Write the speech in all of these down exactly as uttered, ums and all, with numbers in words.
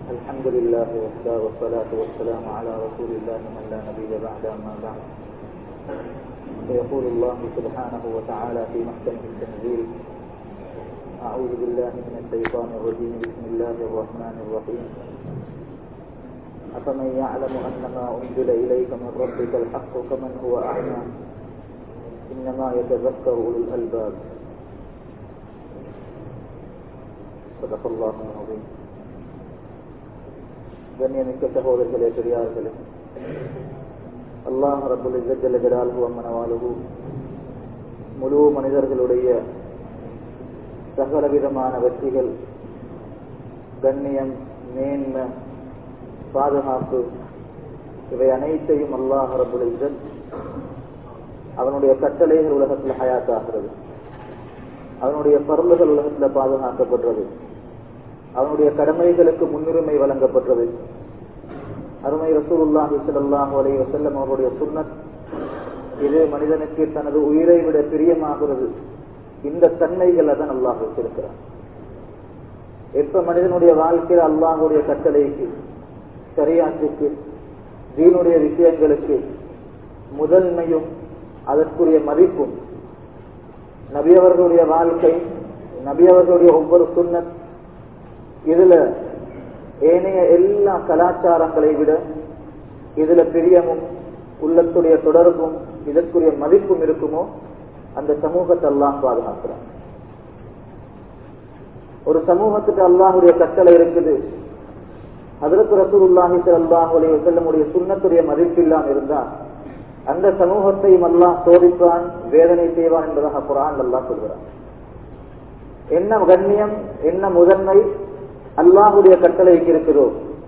الحمد لله وحده والصلاة والسلام على رسول الله من لا نبي بعد أما بعد. فيقول الله سبحانه وتعالى في محكمه التنزيل: أعوذ بالله من الشيطان الرجيم، بسم الله الرحمن الرحيم. أفمن يعلم أنما أنزل إليك من ربك الحق كمن هو أعمى إنما يتذكر أولو الألباب. صدق الله العظيم. கண்ணியமிக்க சகோதரர்களே, பெரியார்களே, அல்லாஹ் ரப்புல் இஸ்ஸத் ஜல்ல ஜலாலுஹு வ மனவாலுஹு முழு மனிதர்களுடைய சகலவிதமான வெற்றிகள், கண்ணியம், மேன்மை, பாதுகாப்பு இவை அனைத்தையும் அல்லாஹ் ரப்புல் இஸ்ஸத் அவனுடைய கட்டளைகள் உலகத்தில் ஹயாத்தாகிறது, அவனுடைய பருளுகள் உலகத்தில் பாதுகாக்கப்படுறது, அவனுடைய கடமைகளுக்கு முன்னுரிமை வழங்கப்பட்டது. அருமை ரசூலுல்லாஹி ஸல்லல்லாஹு அலைஹி வஸல்லம் அவருடைய சுன்னத், இது மனிதனுக்கு தனது உயிரை விட பிரியமாகிறது. இந்த தன்மைகளை தான் அல்லாஹ் வச்சிருக்கிறார். எப்ப மனிதனுடைய வாழ்க்கையில் அல்லாஹுடைய கட்டளைக்கு, ஷரியத்துக்கு, தீனுடைய விஷயங்களுக்கு முதன்மையும் அதற்குரிய மதிப்பும், நபியவர்களுடைய வாழ்க்கை, நபியவர்களுடைய ஒவ்வொரு சுன்னத், இதுல ஏனைய எல்லா கலாச்சாரங்களை விட இதுல பிரியமும் உள்ளத்துடைய தொடர்பும் இதற்குரிய மதிப்பும் இருக்குமோ அந்த சமூகத்தை அல்லாஹ் பாதுகாக்கிறார். ஒரு சமூகத்துக்கு அல்லாஹுடைய கட்டளை இருக்குது, ஹஜ்ரத் ரசூலுல்லாஹி ஸல்லல்லாஹு அலைஹி வஸல்லமுடைய சுன்னத்துடைய மதிப்பில்லாம இருந்தா அந்த சமூகத்தையும் அல்லாஹ் சோதிப்பான், வேதனை செய்வான் என்பதாக குர்ஆன் அல்லாஹ் சொல்கிறான். என்ன கண்ணியம், என்ன முதன்மை அல்லாஹுடைய கட்டளைக்கு இருக்கிறதோ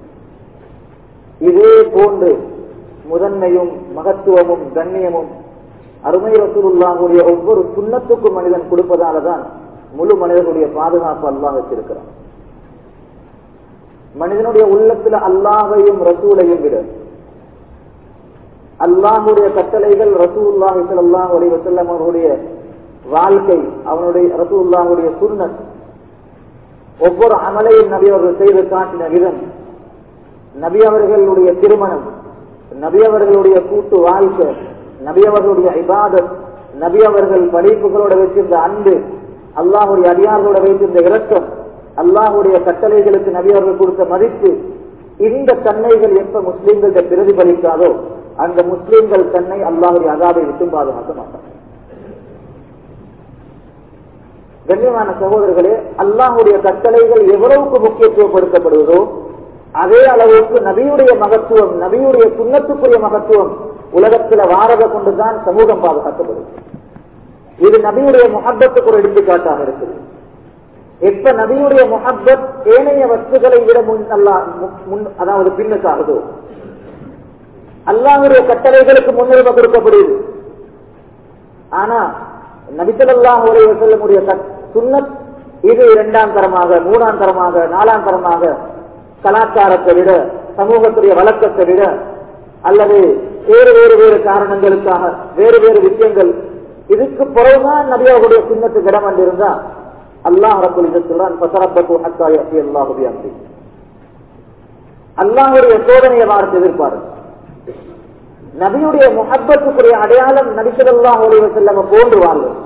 இதே போன்று முதன்மையும் மகத்துவமும் கண்ணியமும் அருமை ரசூலுல்லாஹுடைய ஒவ்வொரு சுன்னத்துக்கும் மனிதன் கொடுப்பதாலதான் முழு மனிதனுடைய பாதுகாப்பு அல்லாஹ் வச்சிருக்கிறான். மனிதனுடைய உள்ளத்துல அல்லாஹையும் ரசூலையும் விட அல்லாஹுடைய கட்டளைகள், ரசூலுல்லாஹி ஸல்லல்லாஹு அலைஹி வஸல்லம் அவருடைய வாழ்க்கை, அவனுடைய ரசூலுல்லாஹுடைய சுன்னத், ஒவ்வொரு அமலையும் நபி அவர்கள் செய்து காட்டின விதம், நபி அவர்களுடைய திருமணம், நபி அவர்களுடைய கூட்டு வாழ்க்கை, நபி அவர்களுடைய இபாதத், நபி அவர்கள் படைப்புகளோட வைத்திருந்த அன்பு, அல்லாஹுடைய அடியார்களோட வைத்திருந்த இரக்கம், அல்லாஹுடைய கட்டளைகளுக்கு நபி அவர்கள் கொடுத்த மதிப்பு, இந்த தன்மைகள் எப்ப முஸ்லிம்களிட பிரதிபலிக்காதோ அந்த முஸ்லிம்கள் தன்னை அல்லாஹுடைய அதாபை விட்டு பாதுகாக்க மாட்டார்கள். கண்ணியமான சகோதரர்களே, அல்லாஹுடைய கட்டளைகள் எவ்வளவுக்கு முக்கியத்துவப்படுத்தப்படுவதோ அதே அளவுக்கு நபியுடைய மகத்துவம், நபியுடைய சுன்னத்துக்குரிய மகத்துவம் உலகத்தில் வாரத கொண்டுதான் சமூகம் பாதுகாக்கப்படுது. இது நபியுடைய முஹப்பத்துக்கு ஒரு எடுத்துக்காட்டாக இருக்குது. எப்ப நபியுடைய முஹப்பத் ஏனைய வஸ்துகளை விட முன் அல்லா முன் அதாவது பின்னுக்காகுதோ அல்லாஹுடைய கட்டளைகளுக்கு முன்னுரிமை கொடுக்கப்படுது. ஆனா நபி ஸல்லல்லாஹு அலைஹி வஸல்லமுடைய சுன்னத் இது இரண்டாம் தரமாக, மூணாம் தரமாக, நாலாம் தரமாக கலாச்சாரத்தை விட, சமூகத்துடைய வழக்கத்தை விட, அல்லது வேறு வேறு வேறு காரணங்களுக்காக வேறு வேறு விஷயங்கள், இதுக்கு பிறகுதான் நபியாவுடைய சுன்னத்துக்கு இடம் வந்திருந்தா அல்லாஹ் ரப்பல் இஸ்ஸத் சொல்றான், ஃபஸரப்பது ஹத்தா யஅதி அல்லாஹு பிஅம்ரி. அல்லாஹ்வுடைய சோதனையை வார்த்தை எதிர்பாரு. நபியுடைய முஹப்பத்துக்குரிய அடையாளம் நபி ஸல்லல்லாஹு அலைஹி வஸல்லம் போன்று வாழ்வது,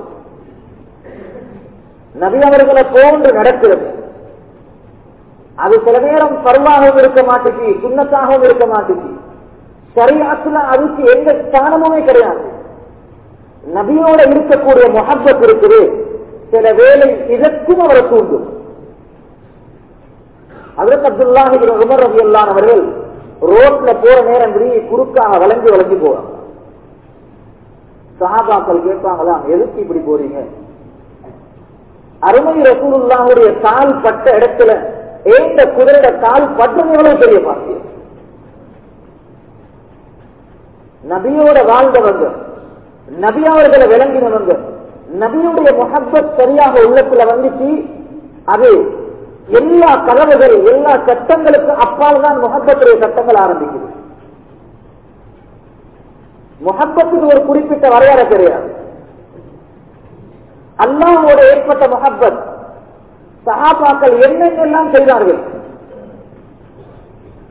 நபி அவர்களை போன்று நடக்கிறது. அது சில நேரம் பர்வாகவும் இருக்க மாட்டுச்சு, சுன்னத்தாகவும் இருக்க மாட்டுச்சு. ஷரீஅத்துல அதுக்கு எந்த ஸ்தானமுமே கிடையாது. நபியோட இருக்கக்கூடிய முஹப்பத் இருக்குது, சில வேளை இதற்கும் அவரை தூண்டும். ஹஜ்ரத் அப்துல்லாஹ் இப்னு உமர் ரலியல்லாஹு அவர்கள் ரோட்ல போற நேரம் குறுக்காக வளைஞ்சு வளைஞ்சு போறாங்க. சஹாபாக்கள் கேட்பாங்களா, எதுக்கு இப்படி போறீங்க? அருமை ரசூலுல்லாஹுடைய கால் பட்ட இடத்துல ஏந்த குதிரையோட கால் பற்றது எவ்வளவு பெரிய பாக்கியம். நபியோட வாழ்ந்தவங்க, நபி அவர்களை விளங்கினவங்க, நபியுடைய முஹப்பத் சரியாக உள்ளத்துல வந்துச்சு. அது எல்லா கதவுகள், எல்லா சட்டங்களுக்கு அப்பால் தான் முஹப்பத்துடைய சட்டங்கள் ஆரம்பிக்குது. முஹப்பத்துக்கு ஒரு குறிப்பிட்ட வரையறை கிடையாது. அல்லாஹ்வோட ஏற்பட்ட முஹப்பத், சஹாபாக்கள் என்னென்னெல்லாம் செய்தார்கள்,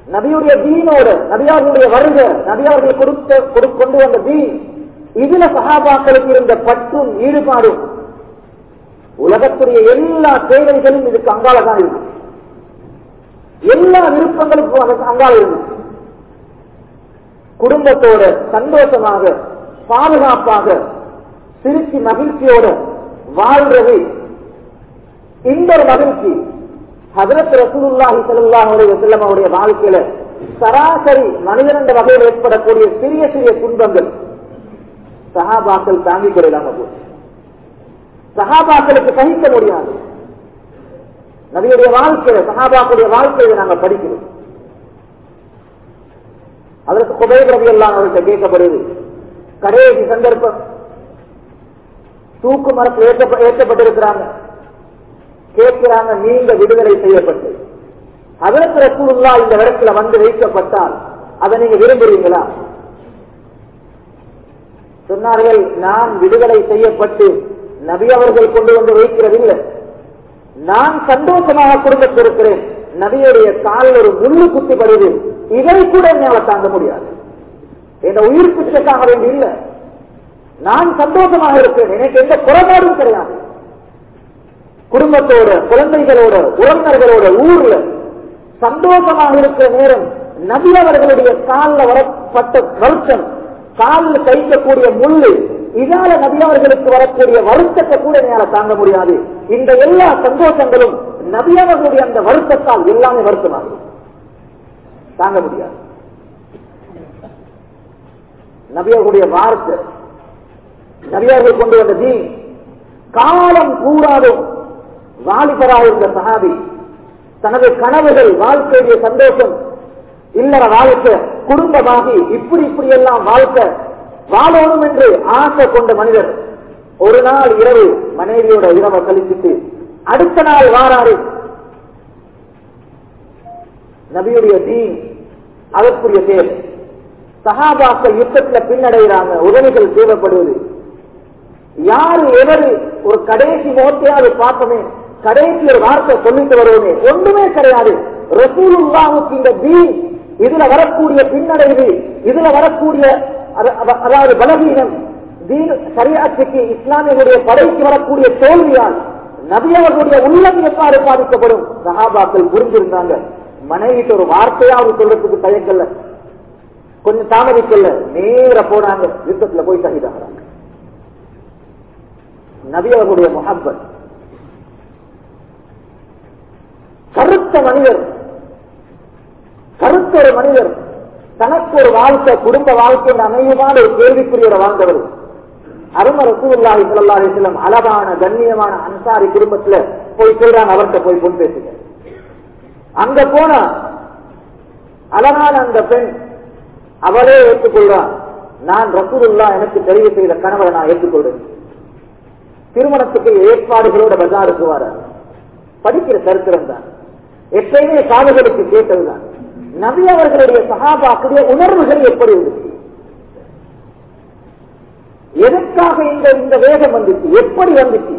நபியுடைய தீனோட நபியார்களுடைய வருகை நபியார்கள் கொடுத்த கொண்டு வந்த தீன் இதுல சஹாபாக்களுக்கு இருந்த பற்றும் ஈடுபாடும் உலகத்துடைய எல்லா தேவைகளும் இதுக்கு அங்காளதான் இருக்கு. எல்லா விருப்பங்களுக்கும் அங்காள இருக்கு. குடும்பத்தோட சந்தோஷமாக பாதுகாப்பாக சிரிச்சு மகிழ்ச்சியோட வாழ்றது இந்த ஒரு மகிழ்ச்சி ஹஜ்ரத் ரசூலுல்லாஹி ஸல்லல்லாஹு அலைஹி வஸல்லம் அவருடைய வாழ்க்கையில சராசரி மனிதன் என்ற வகையில் ஏற்படக்கூடிய சிறிய சிறிய துன்பங்கள் சஹாபாக்கள் தாங்கிக் கொள்ளலாம போச்சு. சஹாபாக்களுக்கு சகிக்க முடியாது. நபியுடைய வாழ்க்கையில சஹாபாக்களுடைய வாழ்க்கையில நாங்க படிக்கிறோம். அதற்கு குபைர் ரலியல்லாஹு அவர்கிட்ட கேட்கப்படுது, கடைசி சந்தர்ப்பம் தூக்கு மரத்தில் ஏற்றப்பட்டிருக்கிறாங்க. கேட்கிறாங்க, நீங்க விடுதலை செய்யப்பட்டு ஹஜ்ரத் ரசூலுல்லாஹ் இந்த இடத்துல வந்து வைக்கப்பட்டால் அதை நீங்க விரும்புறீங்களா? சொன்னார்கள், நான் விடுதலை செய்யப்பட்டு நபி அவர்கள் கொண்டு வந்து வைக்கிறதில்லை, நான் சந்தோஷமாக குடும்பத்தில் இருக்கிறேன். நபியுடைய காலில் ஒரு முள்ளு குத்தி படுது, இதை கூட என்னால் தாங்க முடியாது. என் உயிர் பிச்சைக்காக வேண்டி இல்லை, நான் சந்தோஷமாக இருக்கிறேன், எனக்கு எந்த குறைபாடும் கிடையாது. குடும்பத்தோட குழந்தைகளோட உறவினர்களோட ஊர்ல சந்தோஷமாக இருக்கிற நேரம் நபி அவர்களுடைய காலில் வரப்பட்ட வருத்தம், காலில் கைக்கக்கூடிய முள்ளு, இதால நபி அவர்களுக்கு வரக்கூடிய வருத்தத்தை கூட என்னால தாங்க முடியாது. இந்த எல்லா சந்தோஷங்களும் நபி அவர்களுடைய அந்த வருத்தத்தால் எல்லாமே வருத்தமாகும், தாங்க முடியாது. நபி அவர்களுடைய வார்த்தை, நபி அவர்கள் கொண்டு வந்த தீன் காலம் கூறாதும் வாலிபராக இருந்த சஹாபி தனது கனவுகள் வாழ்க்கையுடைய சந்தோஷம் இல்லற வாழ்க்கை குடும்பமாகி இப்படி இப்படி எல்லாம் வாழ்க்கை வாழணும் என்று ஆசை கொண்ட மனிதர் ஒரு நாள் இரவு மனைவியோட இரவை கழிச்சிட்டு அடுத்த நாள் வாராரு. நபியுடைய தீன் அதற்குரிய தேவை. சஹாபாக்கள் யுத்தத்துல பின்னடைகிறாங்க, உதவிகள் தேவைப்படுவது. யாரு எவரு ஒரு கடைசி முகத்தையாவது பார்ப்போமே, கடைசி ஒரு வார்த்தை சொல்லிட்டு வருவோமே, ஒன்றுமே கிடையாது. ரசூலுல்லாஹுக்கு இந்த தீன் இதுல வரக்கூடிய பின்னடைவு, இதுல வரக்கூடிய அதாவது பலவீனம், தீன் ஷரியத்துக்கு இஸ்லாமியர்களுடைய படைக்கு வரக்கூடிய தோல்வியால் நபி அவர்களுடைய உள்ளம் எவ்வாறு பாதிக்கப்படும் சஹாபாக்கள் புரிஞ்சிருந்தாங்க. மனைவிட்டு ஒரு வார்த்தையாவது சொல்றதுக்கு தயக்கல்ல, கொஞ்சம் தாமதிக்கல, நேர போனாங்க, யுத்தத்துல போய் ஷஹீதாகிறாங்க. நபி அவர்களுடைய முஹப்பத், கருத்த மனிதர், கருத்த ஒரு மனிதர், தனக்கு ஒரு வாழ்க்கை குடும்ப வாழ்க்கை அமையமான ஒரு கேள்விக்குரிய வாழ்ந்தவர். அரும ரசூலுல்லாஹி ஸல்லல்லாஹு அலைஹி வஸல்லம் அழகான கண்ணியமான அன்சாரி குடும்பத்துல போய் சொல்றாங்க, அவர்கிட்ட போய் பொன் பேசுங்க. அங்க போனா அழகான அந்த பெண் அவளே ஏற்றுக்கொள்றான், நான் ரசூலுல்லாஹ் எனக்கு தெரிவு செய்த கணவரை நான் ஏற்றுக்கொள்றேன். திருமணத்துக்கு ஏற்பாடுகளோட பஜாருக்கு வர படிக்கிற சரித்திரம் தான், எப்பயுமே காதுகளுக்கு கேட்டதுதான். நபி அவர்களுடைய சஹாபாக்களுடைய உணர்வுகள் எப்படி இருந்துச்சு, எதற்காக இந்த இந்த வேகம் வந்துச்சு, எப்படி வந்துச்சு?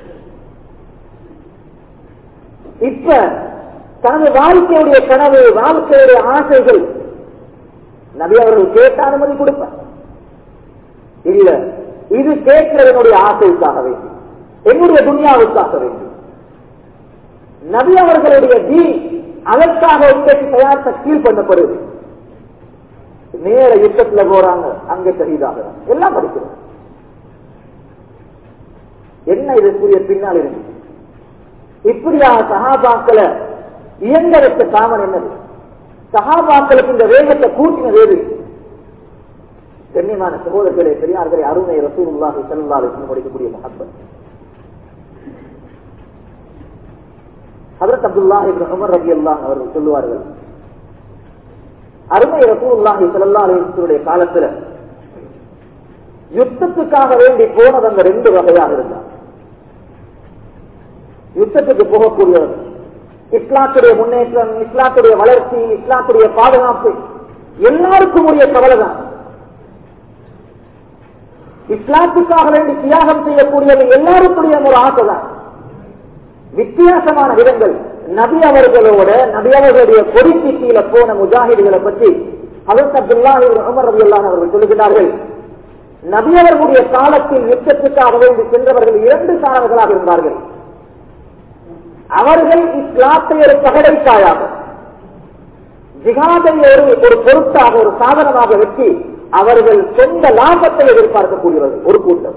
இப்ப தனது வாழ்க்கையுடைய கனவு, வாழ்க்கையுடைய ஆசைகள் நபி அவர்கள் கேட்ட அனுமதி கொடுப்பார் இல்ல, இது கேட்கிறதனுடைய ஆசைக்காக வேண்டி, என்னுடைய துன்யாவுக்காக வேண்டி. நபி அவர்களுடைய தீன் அதற்காக இன்றைக்கு தயார் கீழ் பண்ணப்படுது. நேர யுத்தத்துல போறாங்க, அங்கே ஷஹீதாக எல்லாம் படிக்கிறோம். என்ன இதற்குரிய பின்னால் இருக்கு? இப்படியாக சஹாபாக்களை இயங்க வைத்த காமன் என்னது? சஹாபாக்களுக்கு இந்த வேகத்தை கூட்டினது எது? கண்ணியமான சகோதரர்களே, பெரியார்களே, அருமை ரசூலுல்லாஹி ஸல்லல்லாஹு அலைஹி வஸல்லம் படிக்கக்கூடிய முஹப்பத். ஹஜ்ரத் அப்துல்லாஹ் இப்னு உமர் ரலியல்லாஹு அவர்கள் சொல்லுவார்கள், அருமை ரசூலுல்லாஹி ஸல்லல்லாஹு அலைஹி வஸல்லம் காலத்துல யுத்தத்துக்காக வேண்டி போனது அந்த ரெண்டு வகையாக இருந்தார். யுத்தத்துக்கு போகக்கூடியவர் இஸ்லாத்துடைய முன்னேற்றம், இஸ்லாத்துடைய வளர்ச்சி, இஸ்லாத்துடைய பாதுகாப்பு எல்லாருக்கும் உரிய கவலை தான். இஸ்லாத்துக்காக வேண்டி தியாகம் செய்யக்கூடியது எல்லாருக்குரிய ஒரு ஆசை தான். வித்தியாசமான விதங்கள். நபி அவர்களோட நபி அவர்களுடைய கொடிக்கு கீழே போன முஜாஹிதுகளை பற்றி ஹஜ்ரத் அப்துல்லாஹ் இப்னு உமர் ரலியல்லாஹு அன்ஹு அவர்கள் சொல்லுகிறார்கள், நபி அவர்களுடைய காலத்தில் யுத்தத்துக்காக வேண்டி சென்றவர்கள் இரண்டு சாரர்களாக இருந்தார்கள். அவர்கள் இஸ்லாத்தை ஒரு பகடைக்காயாக ஜிஹாதை ஒரு ஒரு பொருட்டாக ஒரு சாதனமாக வச்சு அவர்கள் சொந்த லாபத்தை எதிர்பார்க்கக்கூடியவர்கள் ஒரு கூட்டம்.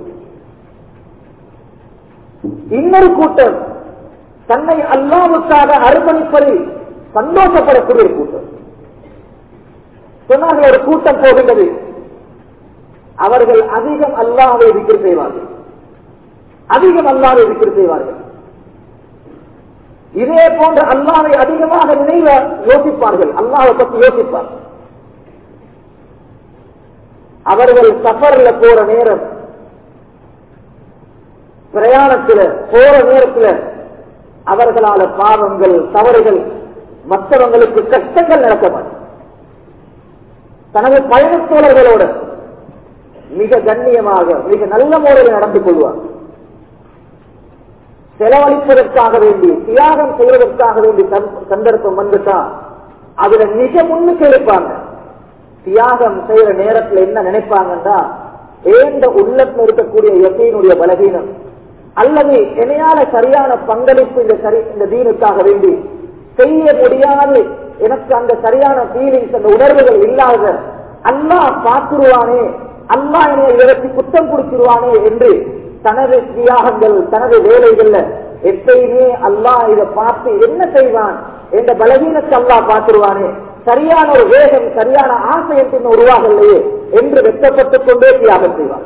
இன்னொரு கூட்டம் தன்னை அல்லாஹ்வுக்காக அர்ப்பணிப்பதில் சந்தோஷப்படக்கூடிய ஒரு கூட்டம். சொன்னார்கள், ஒரு கூட்டம் போகின்றது, அவர்கள் அதிகம் அல்லாஹ்வை திக்ர் செய்வார்கள், அதிகம் அல்லாஹ்வை திக்ர் செய்வார்கள். இதே போன்ற அல்லாஹ்வை அதிகமாக நினைவ யோசிப்பார்கள், அல்லாஹ்வை பற்றி யோசிப்பார்கள். அவர்கள் சஃபர்ல போற நேரம், பிரயாணத்தில் போற நேரத்தில் அவர்களால பாவங்கள் தவறுகள் மற்றவங்களுக்கு கஷ்டங்கள் நடக்க தனது பயணத்தோழர்களோடு மிக கண்ணியமாக மிக நல்ல முறையில் நடந்து கொள்வார். செலவழிப்பதற்காக வேண்டி தியாகம் செய்வதற்காக வேண்டி சந்தர்ப்பம் வந்துட்டா அதுல மிக முன்னுக்கு இருப்பாங்க. தியாகம் செய்யற நேரத்தில் என்ன நினைப்பாங்கன்னா, ஏந்த உள்ளத்தில் இருக்கக்கூடிய யகீனுடைய பலகீனம் அல்லது என்னையால சரியான பங்களிப்பு இந்த சரி இந்த தீனுக்காக வேண்டி செய்ய முடியாது, எனக்கு அந்த சரியான ஃபீலிங்ஸ் அந்த உணர்வுகள் இல்லாத, அல்லாஹ் பார்த்துருவானே, அல்லாஹ் என்னை இதற்கு குற்றம் கொடுத்துருவானே என்று தனது தியாகங்கள் தனது வேலைகள்ல எப்பயுமே அல்லாஹ் இதை பார்த்து என்ன செய்வான் என்ற பலவீனத்தை அல்லாஹ் பார்த்துருவானே, சரியான ஒரு வேகம் சரியான ஆசை என்று உருவாகலையே என்று வெட்டப்பட்டுக் கொண்டே தியாகம் செய்வார்.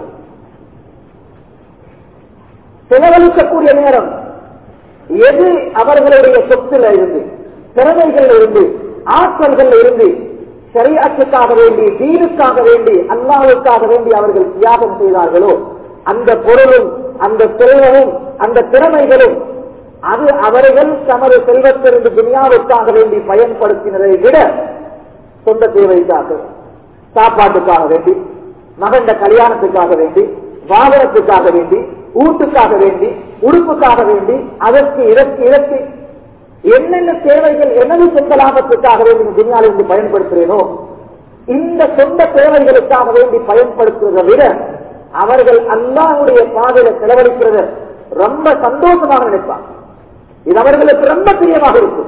செலவழிக்கக்கூடிய நேரம் எது அவர்களுடைய சொத்துல இருந்து திறமைகள் இருந்து ஆற்றல்கள் இருந்து ஷரீஅத்துக்காக வேண்டி தீனுக்காக வேண்டி அல்லாஹ்வுக்காக வேண்டி அவர்கள் தியாகம் செய்தார்களோ அந்த பொருளும் அந்த செல்வமும் அந்த திறமைகளும் அது அவர்கள் தமது செல்வத்திலிருந்து துனியாவுக்காக வேண்டி பயன்படுத்தினதை விட சொந்த தேவைக்காக, சாப்பாட்டுக்காக வேண்டி, மகண்ட கல்யாணத்துக்காக வேண்டி, வாகனத்துக்காக வேண்டி, ஊட்டுக்காக வேண்டி, உடுப்புக்காக வேண்டி, அதற்கு இதற்கு இதற்கு என்னென்ன தேவைகள் எனது சொந்த லாபத்துக்காக வேண்டி துனியாவிலிருந்து பயன்படுத்துகிறேனோ இந்த சொந்த தேவைகளுக்காக வேண்டி பயன்படுத்துவதை விட அவர்கள் அல்லாஹ்வுடைய பாதையில செலவழிக்கிறத ரொம்ப சந்தோஷமாக நினைப்பாங்க. இது அவர்களுக்கு ரொம்ப பிரியமாக இருக்கும்.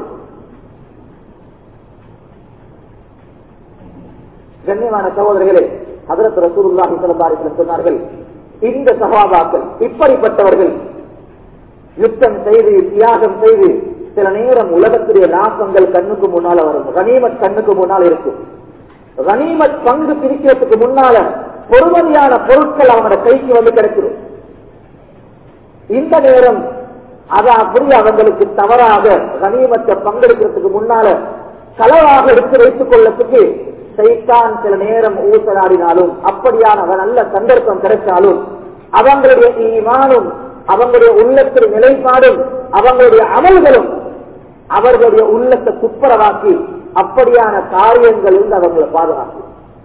கண்ணியமான சகோதரர்களே, ஹஜ்ரத் ரசூலுல்லாஹி ஸல்லல்லாஹு அலைஹி வஸல்லம் சொன்னார்கள், இந்த சஹாபாக்கள் இப்படிப்பட்டவர்கள் யுத்தம் செய்து தியாகம் செய்து சில நேரம் உலகத்துடைய லாபங்கள் கண்ணுக்கு முன்னால வரும், கனிமத் கண்ணுக்கு முன்னால் இருக்கும். கனிமத் பங்கு பிரிக்கிறதுக்கு முன்னால பொறுமதியான பொருட்கள் அவங்களோட கைக்கு வந்து கிடைக்கும். இந்த நேரம் அதை அப்படி அவங்களுக்கு தவறாக கனிமத்தை பங்கெடுக்கிறதுக்கு முன்னால களவாக எடுத்து வைத்துக் கொள்ளத்துக்கு சைத்தான் சில நேரம் ஊசலாடினாலும் அப்படியான நல்ல சந்தர்ப்பம் கிடைச்சாலும் அவங்களுடைய ஈமானும் அவங்களுடைய உள்ளத்தில் நிலைப்பாடும் அவங்களுடைய அமல்களும் அவர்களுடைய உள்ளத்தை குப்பரவாக்கி அப்படியான காரியங்கள் இருந்து அவங்களை பாதுகாக்கும்.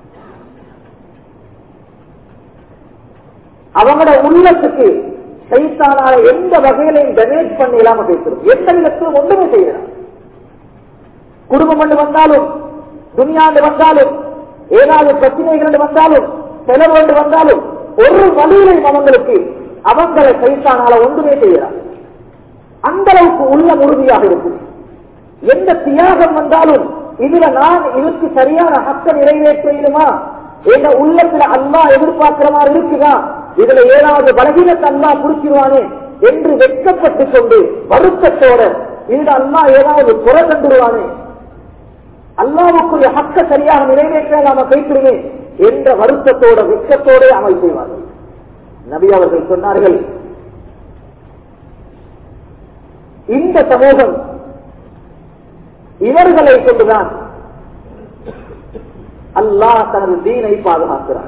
அவங்களோட உள்ளத்துக்கு சைத்தானால எந்த வகையிலையும் டெமேஜ் பண்ண இல்லாம பேசுறோம், எந்த விதத்திலும் ஒன்றுமே செய்யலாம். குடும்பம் கொண்டு வந்தாலும் துனியாண்டு வந்தாலும் ஏதாவது பிரச்சனைகள் வந்தாலும் செலவு கொண்டு வந்தாலும் ஒரு வழியிலையும் அவங்களுக்கு அவங்களை சைத்தானால ஒன்றுமே செய்யலாம். அந்த அளவுக்கு உள்ள உறுதியாக இருக்கும். எந்த தியாகம் வந்தாலும் இதுல நான் இதற்கு சரியான ஹக்க நிறைவேற்றுமா, எங்க உள்ளத்துல அல்லாஹ் எதிர்பார்க்கிற மாதிரி இருக்குதா, இதுல ஏதாவது பலகீனத்தை அல்லாஹ் குடிச்சிருவானே என்று வெட்கப்பட்டுக் கொண்டு வருத்தத்தோட இந்த அல்லாஹ் ஏதாவது குறை கண்டுருவானே, அல்லாஹ்வுக்குரிய ஹக்க சரியாக நிறைவேற்ற நாம கைப்பிடுவேன் என்ற வருத்தத்தோட வெட்கத்தோட அமல் செய்வார்கள். நபி அவர்கள் சொன்னார்கள், இந்த சமூகம் இவர்களை கொண்டுதான் அல்லாஹ் தனது தீனை பாதுகாக்கிறார்.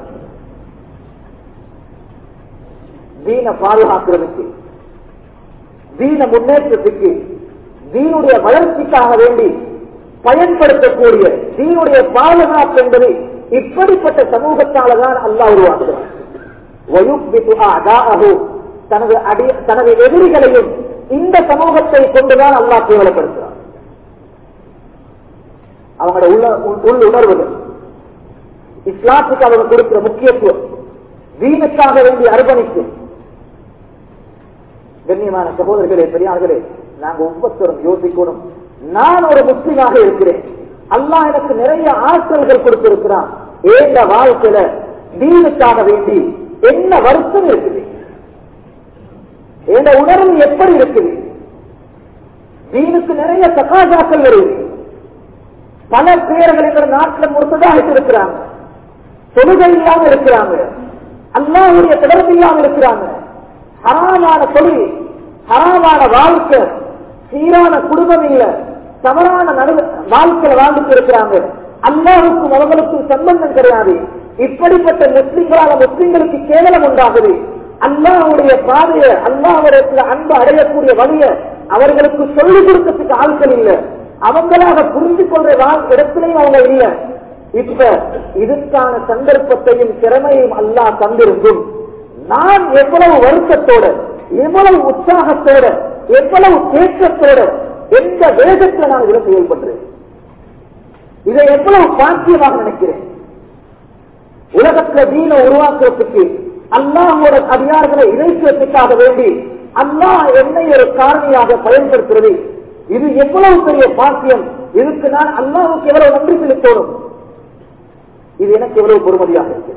தீன பாதுகாக்கிறதுக்கு, தீன முன்னேற்றத்துக்கு, தீனுடைய வளர்ச்சிக்காக வேண்டி பயன்படுத்தக்கூடிய தீனுடைய பாதுகாப்பு என்பது இப்படிப்பட்ட சமூகத்தால்தான் அல்லாஹ் உருவாக்குகிறார். தனது அடி தனது எதிரிகளையும் இந்த சமூகத்தை கொண்டுதான் அல்லாஹ் கேவலப்படுத்துறான். அவங்களோட உள்ள உள் உணர்வுகள், இஸ்லாத்துக்கு அவங்க கொடுக்கிற முக்கியத்துவம், தீனுக்காக வேண்டிய அர்ப்பணிப்பு. கண்ணியமான சகோதரர்களே, பெரியார்களே, நாங்க ஒவ்வொருத்தரும் யோசிக்கணும். நான் ஒரு முஸ்லிமாக இருக்கிறேன், அல்லாஹ் எனக்கு நிறைய ஆற்றல்கள் கொடுத்திருக்கிறான். ஏந்த வாழ்க்கையில தீனுக்காக வேண்டி என்ன வருத்தம் இருக்குது, என்ற உணர்வு எப்படி இருக்குது? தீனுக்கு நிறைய தகாஜாக்கள் வருது. பல பேர்கள் என்ற நாட்டில் முழுதாக இருக்கிறாங்க, தொழுகை இல்லாம இருக்கிறாங்க, அல்லாஹ்வுடைய தொடர்பு இல்லாம இருக்கிறாங்க, ஹராமான தொழில், ஹராமான வாழ்க்கை, சீரான குடும்பம் இல்ல, தவறான வாழ்க்கையில வாழ்ந்துட்டு இருக்கிறாங்க. அல்லாஹ்வுக்கும் அவர்களுக்கும் சம்பந்தம் கிடையாது. இப்படிப்பட்ட முஸ்லிம்களால முஸ்லிம்களுக்கு கேவலம் உண்டாகுது. அல்லாஹ்வுடைய பாதையை, அல்லாஹ்விடத்துல அன்பு அடையக்கூடிய வழியை அவர்களுக்கு சொல்லிக் கொடுக்கிறதுக்கு ஆட்கள் இல்ல, அவங்களாக புரிந்து கொள்ற இடத்திலையும் அவங்க இல்ல. இப்ப இதுக்கான சந்தர்ப்பத்தையும் திறமையும் அல்லாஹ் தந்திருக்கும். நான் எவ்வளவு வருத்தத்தோட, எவ்வளவு உற்சாகத்தோட, எவ்வளவு தேற்றத்தோட, எந்த வேகத்துல நான் இதில் செயல்படுறேன், இதை எவ்வளவு பாக்கியமாக நினைக்கிறேன். உலகத்துல தீன உருவாக்குறதுக்கு, அல்லாஹ்வோட அதிகாரங்களை இணைக்கிறதுக்காக வேண்டி அல்லாஹ் என்னை ஒரு காரணியாக பயன்படுத்துறது, இது எவ்வளவு பெரிய பாக்கியம். இதுக்கு நான் அல்லாஹ்வுக்கு எவ்வளவு நன்றி செலுத்தணும், இது எனக்கு எவ்வளவு பொறுமதியாக இருக்கு.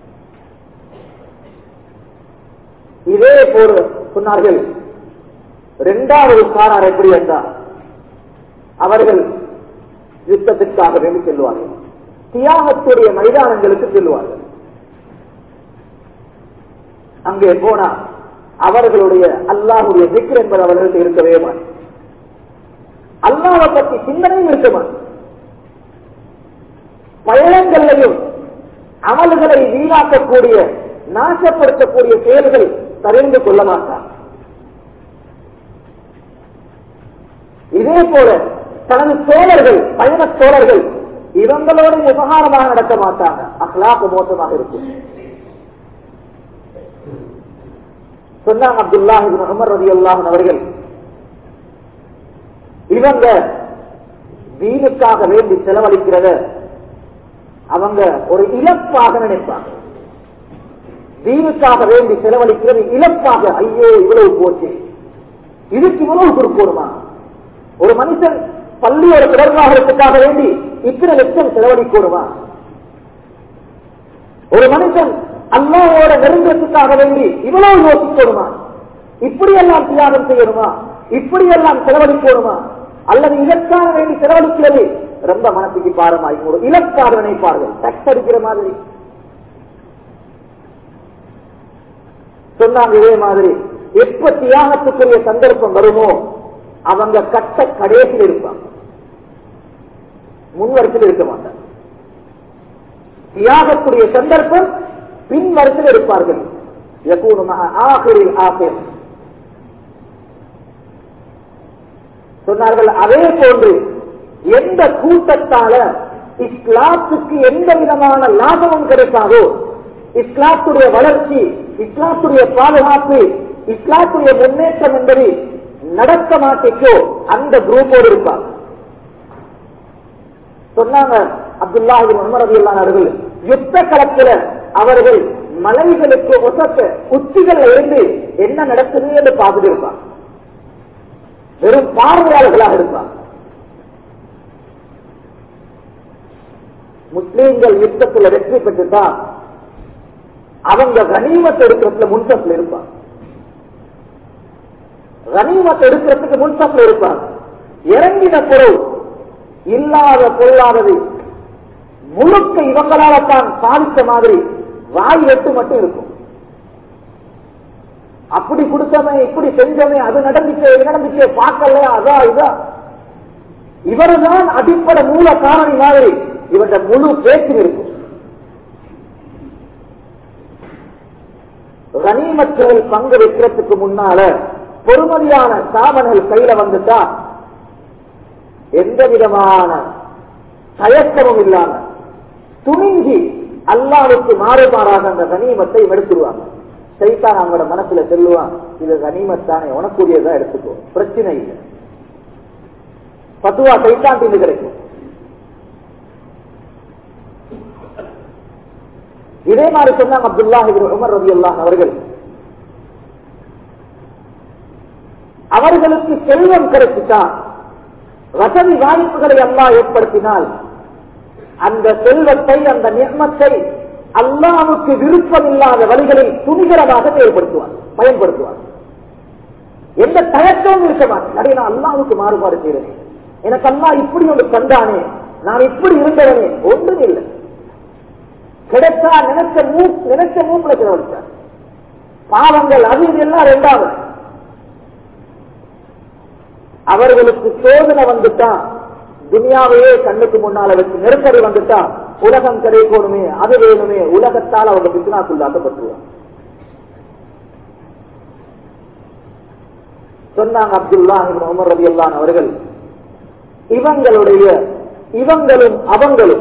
இதே போல சொன்னார்கள். இரண்டாவது சாரார் எப்படி என்றால், அவர்கள் யுத்தத்திற்காக வேண்டி செல்வார்கள், தியாகத்துடைய மைதானங்களுக்கு செல்வார்கள். அங்கே போனா அவர்களுடைய அல்லாஹ்வுடைய திக்ர் என்பது அவர்களுக்கு இருக்கவே மாட்டேன், அல்லாஹ்வை பற்றி சிந்தனையும் இருக்க மாட்டேன். பயணங்களையும் அமல்களை வீணாக்கக்கூடிய, நாசப்படுத்தக்கூடிய செயல்கள் தெரிந்து கொள்ள மாட்டார். இதே போல தனது தோழர்கள், பயண தோழர்கள், இவங்களோடு விவகாரமாக நடக்க மாட்டாங்க, அஹ்லாக் மோசமாக இருக்கும். சொன்னாங்க அப்துல்லாஹ் இப்னு உமர் ரலியல்லாஹு அன்ஹு அவர்கள், இவங்க தீனுக்காக வேண்டி செலவழிக்கிறத அவங்க ஒரு இழப்பாக நினைப்பாங்க. தீனுக்காக வேண்டி செலவழிக்கிறது இழப்பாக, ஐயோ இவ்வளவு போச்சு, இதுக்கு இவ்வளவு கொடுக்கணுமா? ஒரு மனுஷன் பள்ளியோட தொடர்பாகிறதுக்காக வேண்டி இத்தனை லட்சம் செலவழிக்கணுமா? ஒரு மனுஷன் அல்லாஹ்வோட நெருங்கத்துக்காக வேண்டி இவ்வளவு யோசிக்கணுமா? இப்படியெல்லாம் தியாகம் செய்யணுமா? இப்படியெல்லாம் செலவழிக்கணுமா? அல்லது இதற்காக வேண்டி செலவழிக்கிறது ரொம்ப மனசுக்கு பாரமாய் ஒரு இலக்காக நினைப்பார்கள், டக்ஸ் அடிக்கிற மாதிரி. சொன்னாங்க இதே மாதிரி எப்ப தியாகத்துக்குரிய சந்தர்ப்பம் வருமோ அவங்க கட்ட கடைசியில் இருப்பாங்க, முன் வரிசையில் இருக்க மாட்டாங்க. தியாகத்துடைய சந்தர்ப்பம் பின் வரிசையில் இருப்பார்கள். சொன்னார்கள் அதே போன்று எந்த கூட்டத்தால இஸ்லாத்துக்கு எந்த விதமான லாபமும் கிடைக்காதோ, இஸ்லாத்துடைய வளர்ச்சி, இஸ்லாத்துடைய பாதுகாப்பு, இஸ்லாத்துடைய முன்னேற்றம் என்பது நடக்க மாட்டேச்சோ அந்த குரூப்போடு இருப்பாங்க. சொன்னாங்க அப்துல்லாஹ் இப்னு உமர் ரலியல்லாஹு அன்ஹு அவர்கள், யுத்த களத்துல அவர்கள் மலைகளுக்கு ஒசத்த உச்சிகள் இருந்து என்ன நடக்குது என்று பார்த்துட்டு இருப்பாங்க, வெறும் பார்வையாளர்களாக இருப்பாங்க. முஸ்லீம்கள் யுத்தத்தில் வெற்றி பெற்றுதான் அவங்க கனிமத்தை எடுக்கிறதுல முன்சப்ல இருப்பாங்க, கனிமத்தை எடுக்கிறதுக்கு முன்சப்ல இருப்பாங்க. இறங்கின பொருள் இல்லாத பொருளானது முழுக்க இவங்களால தான் சாதித்த மாதிரி வாய் வெட்டு மட்டும் இருக்கும். அப்படி கொடுத்தமே, இப்படி செஞ்சமே, அது நடந்துச்சு, இது நடந்துச்சு, பார்க்கலையா, அதா இதா, இவர்தான் அடிப்படை மூல காரணி மாதிரி இவருடைய முழு பேச்சு இருக்கும். கனிமத்தில் பங்கு வைக்கிறதுக்கு முன்னால பொறுமதியான சாமன்கள் கையில வந்துட்டா எந்த விதமான தயக்கமும் இல்லாம துணிஞ்சி அல்லாஹ்வுக்கு மாறுமாறாக அந்த கனிமத்தை எடுத்துருவாங்க. சைத்தான் அவங்களோட மனசுல சொல்லுவான், இது கனிமத்தானே, உனக்குரியதான் எடுத்துக்கோ, பிரச்சனை இல்லை. பத்துவா சைத்தான் தீண்டு கிடைக்கும். இதே மாதிரி சொன்னாங்க அப்துல்லாஹ் இப்னு உமர் ரலியல்லாஹு அவர்கள். அவர்களுக்கு செல்வம் கிடைச்சிட்டா, வசதி வாய்ப்புகளை அல்லாஹ் ஏற்படுத்தினால் அந்த செல்வத்தை, அந்த நியமத்தை அல்லாஹ்வுக்கு விருப்பம் இல்லாத வழிகளில் துணிகரமாக செயல்படுத்துவார், பயன்படுத்துவார். எந்த தயக்கமும் இருக்க மாட்டேன். நிறைய நான் அல்லாஹ்வுக்கு மாறுபாடு செய்கிறேன், எனக்கு அல்லாஹ் இப்படி ஒன்று கண்டானே, நான் இப்படி இருந்தவனே, ஒன்றும் இல்லை. கிடைச்சா நினைச்ச மூ நினைச்ச மூக்குல செலவழித்தார். பாவங்கள் அது இதெல்லாம் ரெண்டாவது. அவர்களுக்கு சோதனை வந்துட்டா, துனியாவையே கண்ணுக்கு முன்னால வச்சு நெருக்கடி வந்துட்டா, உலகம் கிடைக்கணுமே, அது வேணுமே, உலகத்தால் அவங்க பித்னாக்குள்ளாக்கப்பட்டுவார். சொன்னாங்க அப்துல்லாஹ் இப்னு உமர் ரலியல்லாஹு அவர்கள், இவங்களுடைய இவங்களும் அவங்களும்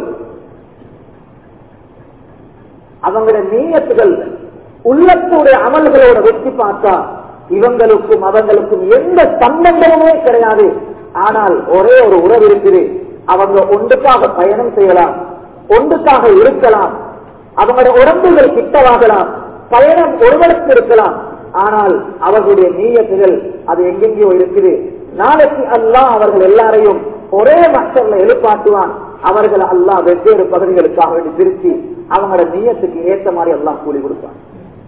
அவங்களுடைய நீயத்துகள் உள்ளத்துடைய அமல்களோட வெற்றி பார்த்தா இவங்களுக்கும் அவங்களுக்கும் எந்த சம்பந்தமுமே கிடையாது. ஆனால் ஒரே ஒரு உறவு இருக்குது. அவங்க ஒன்றுக்காக பயணம் செய்யலாம், ஒன்றுக்காக இருக்கலாம், அவங்களுடைய உடம்புகள் கிட்டவாகலாம், பயணம் ஒருவருக்கு இருக்கலாம். ஆனால் அவர்களுடைய நீயத்துகள் அது எங்கெங்கயோ இருக்குது. நாளைக்கு அல்லாஹ் அவர்கள் எல்லாரையும் ஒரே மக்களை எழுப்பாட்டுவான். அவர்கள் அல்லாஹ் வெவ்வேறு பகுதிகளுக்காக வேண்டி பிரிச்சு அவங்களோட நீயத்துக்கு ஏற்ற மாதிரி எல்லாம் கூலி கொடுப்பான்.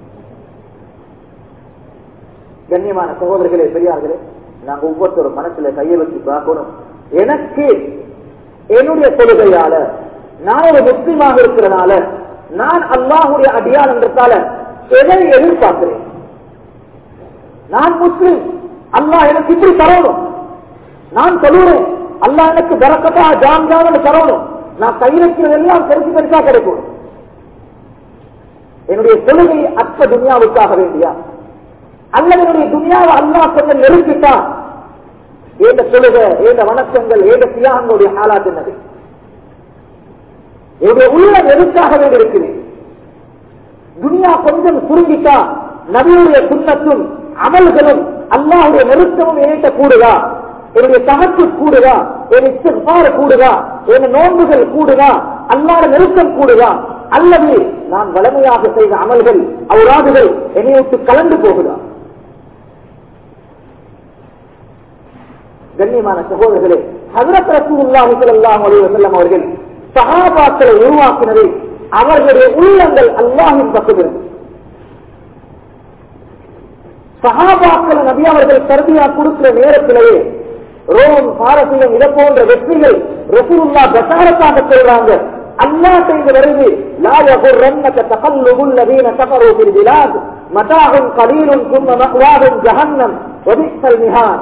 கண்ணியமான சகோதரர்களே, பெரியார்களே, நாங்க ஒவ்வொருத்தரும் மனசுல கையை வச்சு பார்க்கணும். எனக்கு என்னுடைய கொள்கையால, நான் ஒரு முஸ்லிமாக இருக்கிறனால, நான் அல்லாஹுடைய அடியான் என்றதால எதை எதிர்பார்க்கிறேன்? நான் முஸ்லிம், அல்லாஹ் எனக்கு இப்படி தரணும். நான் சொல்லுறேன், அல்லாஹ் எனக்கு பரக்கத்தா ஜாம் ஜாம் தரணும். நான் கையிலெல்லாம் பெருசு பெருசா கிடைக்கும். என்னுடைய கொள்கை அற்ப துனியாவுக்காக வேண்டியா, அல்லது என்னுடைய துனியாவை அல்லாஹ் கொஞ்சம் நெருங்கிட்டா ஏந்த தொழுகை, ஏந்த வணக்கங்கள், ஏந்த தியாகங்களுடைய ஹாலாத் என்னது? என்னுடைய உள்ளம் எதுக்காக வேண்டி இருக்குது? துனியா கொஞ்சம் சுருங்கிட்டா நபியுடைய சுன்னத்தும் அமல்களும் அல்லாஹ்வுடைய நெருக்கமும் ஏற்ற கூடுதா? என்னுடைய தகத்து கூடுதா? என் இஸ்திக்பார் கூடுதா? என் நோன்புகள் கூடுதா? அல்லாஹ்வுடைய நெருக்கம் கூடுதா? அல்லது நான் வலிமையாக செய்த அமல்கள், அவுராதுகள் என்னை விட்டு கலந்து போகுதா? கண்ணியமான சகோதரர்களே, ஹஜ்ரத் ரசூலுல்லாஹி ஸல்லல்லாஹு அலைஹி வஸல்லம் அவர்கள் சஹாபாக்களை உருவாக்கினதை அவர்களுடைய உள்ளங்கள் அல்லாஹ்வின் பக்கம் இருக்கு. சஹாபாக்களை நபி அவர்கள் தர்பியா கொடுக்கிற நேரத்திலேயே ரோம், பாரசீகம் இதை போன்ற வெற்றிகள் ரசூலுல்லாஹ் பஷாரத்தாக சொல்றாங்க. அல்லாஹ் செய்து வருது, லா யகுர்ரன்னக தகல்லுபுல் லதீன கஃபரு ஃபில் பிலாத் மதாஉன் கலீலுன் ثم மஅவாஹும் ஜஹன்னம் வபிஸல் மிஹாத்.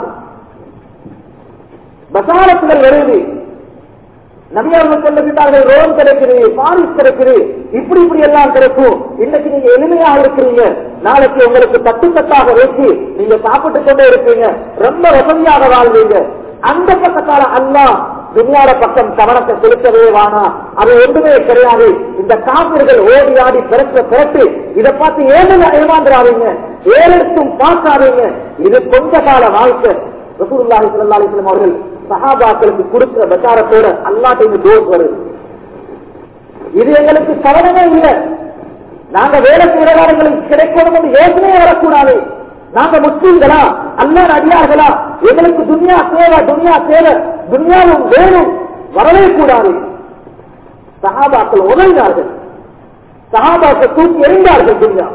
பஷாரத்துகள் வருது. நபி அவர்கள் சொல்லுகிறார்கள், ரோம் கிடைக்குது, பாரிஸ் கிடைக்குது, இப்படி இப்படி எல்லாம் கிடைக்கும். இன்னைக்கு நீங்க எளிமையாக இருக்கிறீங்க, நாளைக்கு உங்களுக்கு தட்டு தட்டாக வச்சு நீங்க சாப்பிட்டு கொண்டே இருப்பீங்க, ரொம்ப வசதியாக வாழ்வீங்க. அந்த பக்கத்தால அல்லாஹ் துனியாட பக்கம் கவனத்தை செலுத்தவே வானா, அது ஒன்றுமே கிடையாது. இந்த காப்பிர்கள் ஓடி ஆடி பிறக்க பிறட்டு இதை பார்த்து ஏழு ஏமாந்துடாதீங்க, ஏழெடுத்தும் பார்க்காதீங்க. இது கொஞ்ச கால வாழ்க்கை. ரசூலுல்லாஹி ஸல்லல்லாஹு அலைஹி வஸல்லம் அவர்கள் சஹாபாக்களுக்கு கொடுக்கிற பஷாரத்தோட அல்லாஹ்வின் தோஸ் வருது. இது எங்களுக்கு கவனமே இல்லை. நாங்க வேலை செய்யறவர்களுக்கு கிடைக்கணும் என்று யோசனையே வரக்கூடாது. நாங்க முஸ்லிம்களா, அல்லாஹ் அடியார்களா, எங்களுக்கு துனியா தேவை, துனியா தேவை, துனியாவும் வேணும் வரவே கூடாது. சஹாபாக்கள் உதவினார்கள், சஹாபாக்கள் தூக்கி எறிந்தார்கள் துனியா.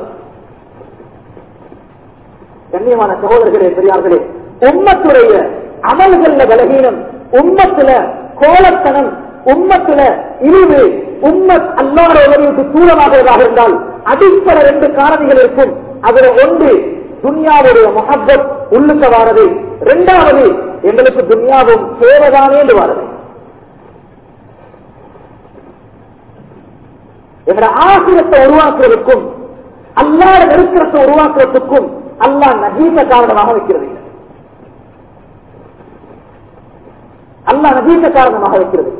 கண்ணியமான சகோதரர்களே, பெரியார்களே, உம்மத்துடைய அமல்கள பலகீனம், உம்மத்துல கோலத்தனம், உம்மத்துல இழிவு, உம்மத் அல்லாஹ்வுடைய உதவிக்கு தூரமாகவதாக இருந்தால் அடிப்படை ரெண்டு காரணிகள் இருக்கும். அதுல ஒன்று துன்யாவுடைய முஹப்பத் உள்ளுக்க வாரது, இரண்டாவது எங்களுக்கு துன்யாவும் தேவைதானே என்று வாரது. எங்களுடைய ஆசிரியத்தை உருவாக்குறதுக்கும் அல்லாஹ்வுடைய நெருக்கத்தை உருவாக்குறதுக்கும் அல்லாஹ் நஜீஸ காரணமாக வைக்கிறது. அல்லாஹ் நஜீஸ காரணமாக வைக்கிறது.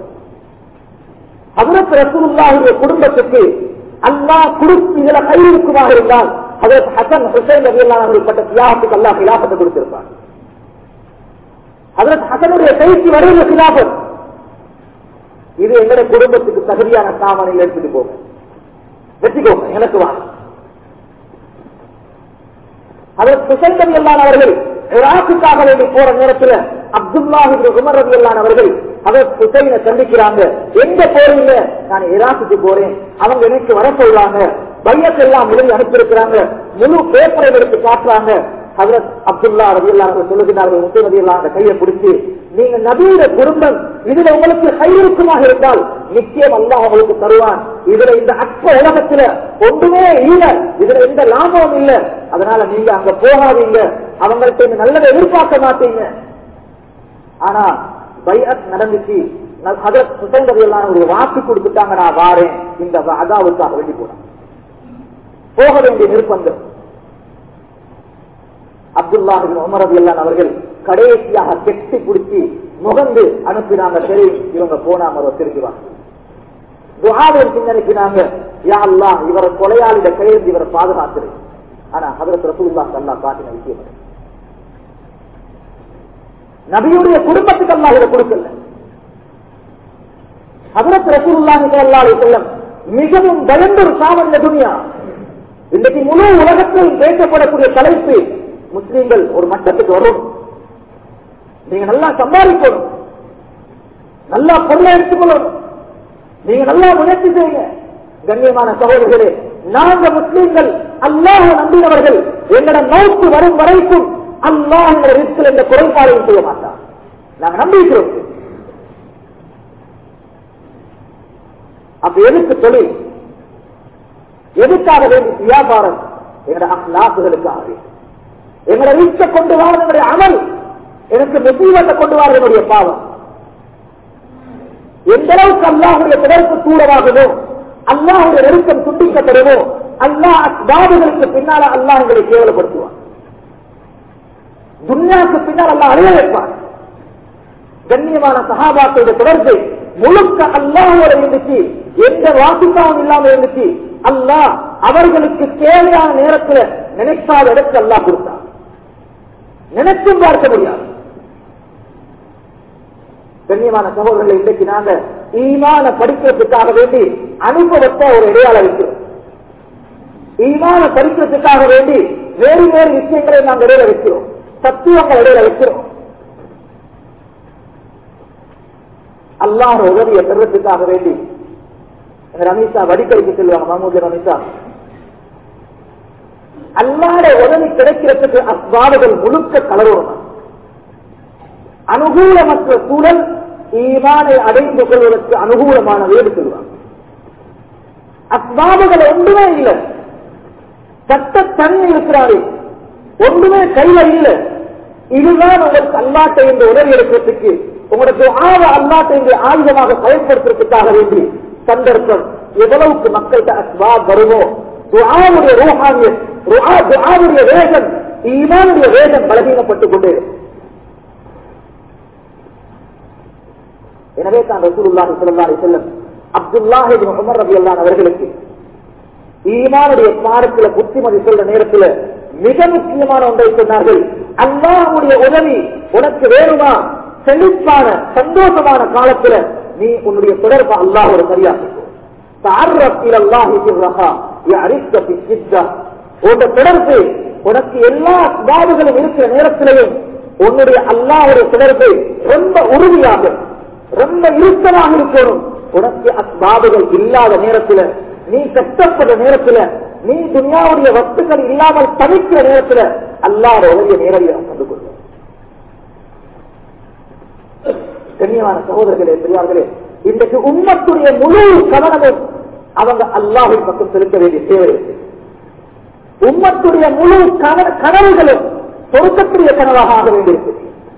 ஹஜ்ரத் ரசூலுல்லாஹின் குடும்பத்துக்கு அல்லாஹ் குடும்ப இதுல கையிருக்குமாக இருந்தால் ஹஜ்ரத் ஹசன் ஹுசைன் ரலியல்லாஹு அன்ஹு பட்ட தியாகத்துக்கு அல்லாஹ் கிலாபத்தை கொடுத்திருப்பார். ஹஜ்ரத் ஹசனுடைய கைக்கு வருகிற கிலாபத் இது எங்களுடைய குடும்பத்துக்கு தகுதியான சாமானில் எடுத்துட்டு போங்க, வெற்றிக்கோங்க, எனக்கு வாங்க. ஹஜ்ரத் ஹுசைன் ரலியல்லாஹு அவர்கள் ஈராக்குக்காக வேண்டி போற நேரத்தில் அப்துல்லாஹ் இப்னு உமர் ரலியல்லாஹு அவர்கள் ஹஜ்ரத் ஹுசைனை சந்திக்கிறாங்க. எங்க போறீங்க? நான் ஈராக்குக்கு போறேன். அவங்க எனக்கு வர சொல்றாங்க. பையத்தை எல்லாம் எழுதி அனுப்பியிருக்கிறாங்க. முழு பேப்பரை எடுத்து காட்டுறாங்க. ஹஜ்ரத் அப்துல்லா ரலியல்லாஹு சொல்லுகிறார்கள், ஹுசைன் ரலியல்லாஹு அந்த கையை பிடிச்சி, நீங்க நபியுடைய குடும்பம், இதுல உங்களுக்கு கையிருக்குமாக இருந்தால் நிச்சயம் அல்லாஹ் உங்களுக்கு தருவான். இதுல இந்த அற்ப உலகத்துல ஒன்றுமே இல்ல, இதுல எந்த லாபமும் இல்ல. அதனால நீங்க அங்க போகாதீங்க, அவங்கள்ட்ட நல்லதை எதிர்பார்க்க மாட்டீங்க. ஆனா பைஅத் நடந்துச்சு. ஹஜ்ரத் ஹுசைன் ரலியல்லாஹு வாக்கு கொடுத்துட்டாங்க, நான் வாரேன். இந்த அதாவுக்காக வேண்டி போனாங்க. போக வேண்டிய நிர்பந்தம். அப்துல்லாஹ் இப்னு உமர் ரலியல்லாஹு அவர்கள் கடைசியாக கெட்டி பிடிச்சி முகந்து அனுப்பினாங்க. சரி, இவங்க போனா அவர் திரும்புவாங்க. துஆவின் பின்னணிக்கிறாங்க, யா அல்லாஹ் இவரை கொலையாளிட கையிலிருந்து இவரை பாதுகாத்துரு. ஆனா ஹஜ்ரத் ரசூலுல்லாஹ் ஸல்லல்லாஹு அலைஹி காட்டின விஷயம் நபியுடைய குடும்பத்துக்கு அல்லாஹ் இதை கொடுக்கல. ஹஜ்ரத் ரசூலுல்லாஹி ஸல்லல்லாஹு அலைஹி வஸல்லம் மிகவும் பயந்த ஒரு சாமானிய துனியா. இன்றைக்கு முழு உலகத்தில் பேசப்படக்கூடிய தலைப்பு முஸ்லீம்கள் ஒரு மட்டத்துக்கு வரும். நீங்க நல்லா சம்பாதிக்கணும், நல்லா பொருளை எடுத்துக்கொள்ளணும், நீங்க நல்லா முயற்சி செய்யுங்க. கண்ணியமான சகோதரர்களே, நாங்க முஸ்லீம்கள் அல்லாஹ் நம்பினவர்கள். எங்களோட நோக்கு வரும் வரைக்கும் அல்லாஹ் எங்களை ரிஸ்கில் எந்த குறைபாடையும் செய்ய மாட்டான். நாங்க நம்பிக்கிறோம். அப்ப எதுக்கு தொழில், எதுக்காக வேண்டி வியாபாரம்? எங்களோட அஹ்லாக்குகளுக்காக, எங்களை ரிஸ்க கொண்டு வார என்னுடைய அமல், எனக்கு முசீபத்தை கொண்டு வார என்னுடைய பாவம். எந்த அளவுக்கு அல்லாஹுடைய தொடர்பு தூரமாகுமோ, அல்லாஹுடைய நெருக்கம் துண்டிக்கப்படுமோ, அல்லாஹ் அஸ்பாபுகளுக்கு பின்னால அல்லாஹ் எங்களை கேவலப்படுத்துவான். துன்யாவுக்கு பின்னால் அல்லாஹ் அழிய வைப்பான். கண்ணியமான சஹாபாக்களுடைய தொடர்பு முழுக்க அல்லாஹோட இருந்துச்சு. எந்த வாசிப்பாவும் இல்லாம இருந்துச்சு. அல்லாஹ் அவர்களுக்கு தேவையான நேரத்தில் நினைக்காத இடத்து அல்லாஹ் கொடுத்தான். நினைச்சும் பார்க்க முடியாது. கண்ணியமான சகோதரர்களை, இன்றைக்கு நாங்க ஈமான படிக்கிறதுக்காக வேண்டி அனுபவத்தை ஒரு இடையாள வைக்கிறோம். ஈமான படிக்கிறதுக்காக வேண்டி வேறு வேறு விஷயங்களை நாங்கள் இடையில வைக்கிறோம், தத்துவங்கள் இடையில வைக்கிறோம். அல்லாஹ் உதவியை பெறுவதற்காக வேண்டி ரமீஷா வடிக்கடிக்கு செல்வாங்க. மஹமூத் ரமீஷா, அல்லாஹ்வுடைய உதவி கிடைக்கிறதுக்கு அஸ்பாபுகள் முழுக்க கலவரம். அனுகூலமற்ற சூழல் ஈமானை அடைந்து கொள்வதற்கு அனுகூலமான வேறு சொல்வாங்க. அஸ்பாபுகள் ஒன்றுமே இல்லை, சட்ட தண்ணி இருக்கிறாரு, ஒன்றுமே கையில இல்லை. இதுதான் உங்களுக்கு அல்லாஹ்ட்ட இந்த உதவி எடுக்கிறதுக்கு, உங்களுக்கு ஆவ அல்லாஹ்ட்ட இந்த ஆயுதமாக பயன்படுத்துறதுக்காக வேண்டி சந்தர்ப்பம். எவ்வளவுக்கு மக்கள்கிட்ட அஸ்பாப் வருமோ, துஆவுடைய ரூஹானியத், துஆவுடைய வேகம், ஈமானுடைய வேகம் பலவீனப்பட்டுக் கொண்டே. எனவே தான் ரசூலுல்லாஹி ஸல்லல்லாஹு அலைஹி வஸல்லம் அப்துல்லாஹ் இப்னு உமர் ரலியல்லாஹு அவர்களுக்கு ஈமானுடைய பாடத்தில் புத்திமதி சொல்ற நேரத்தில் மிக முக்கியமான ஒன்றை சொன்னார்கள். அல்லாஹ்வுடைய உதவி உனக்கு வேணுமா? செழிப்பான சந்தோஷமான காலத்துல நீ உன்னுடைய தொடர்பு அல்லாஹ்வோட சரியாக்கிக்கோ. தஅர்ரஃப் இலல்லாஹி ஃபிர்ரஹா யஅரிஃக ஃபிஷ்ஷித்தா. உன்னுடைய தொடர்பு உனக்கு எல்லா அஸ்பாபுகளும் இருக்கிற நேரத்திலேயும் உன்னுடைய அல்லாஹ்வுடைய தொடர்பு ரொம்ப உறுதியாக, ரொம்ப இறுக்கமாக இருக்கணும். உனக்கு அஸ்பாபுகள் இல்லாத நேரத்தில், நீ கஷ்டப்படுற நேரத்தில், நீ துன்யாவுடைய வஸ்துக்கள் இல்லாமல் தவிக்கிற நேரத்தில் அல்லாஹ்வுடைய உதவியை நேரடியாக கண்டு கொள்ளும். கண்ணியமான சகோதரர்களே, பெரியார்களே, இன்றைக்கு உம்மத்துடைய முழு கவனமும் அவங்க அல்லாஹ்வின் பக்கம் செலுத்த வேண்டிய தேவை. உம்மத்துடைய முழு கனவுகளும் பொருத்தக்கூடிய கனவாக ஆக வேண்டியிருக்கு.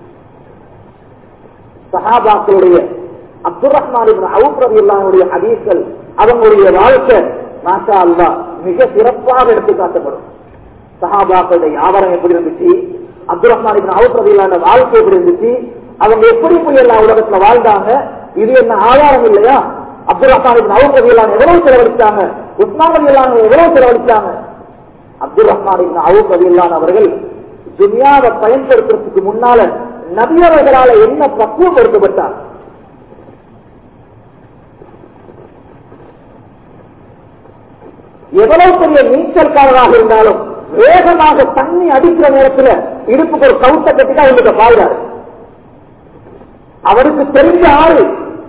சஹாபாக்களுடைய அப்துல் ரஹ்மான் இப்னு அவுஃப் ரலியல்லாஹு அன்ஹு ஹதீஸ்கள், அவங்களுடைய வாழ்க்கை மாஷா அல்லாஹ் மிக சிறப்பாக எடுத்து காட்டப்படும். சஹாபாக்களுடைய வியாபாரம் எப்படி இருந்துச்சு, அப்துல் ரஹ்மான் இப்னு அவுஃப் ரலியல்லாஹு அன்ஹு வாழ்க்கை எப்படி இருந்துச்சு, அவங்க எப்படி போய் எல்லா உலகத்துல வாழ்ந்தாங்க, இது என்ன ஆதாரம் இல்லையா? அப்துல் ரஹ்மான் இப்னு அவுஃப் ரலியல்லாஹு அன்ஹு எவ்வளவு செலவழிச்சாங்க, உஸ்மான் ரலியல்லாஹு அன்ஹு எவ்வளவு செலவழிச்சாங்க, அப்துல் ரஹ்மான் இப்னு அவுஃப் ரலியல்லாஹு அவர்கள் துனியாவை பயன்படுத்துறதுக்கு முன்னால நபி அவர்களால என்ன பக்குவப்படுத்தப்பட்டார்? எவ்வளவு பெரிய நீச்சல்காரராக இருந்தாலும் வேகமாக தண்ணி அடிக்கிற நேரத்தில் இடுப்புக்கு ஒரு கவுட்ட கட்டிதான் உங்களுக்கு பாடுறாரு. அவருக்கு தெரிஞ்ச ஆளு,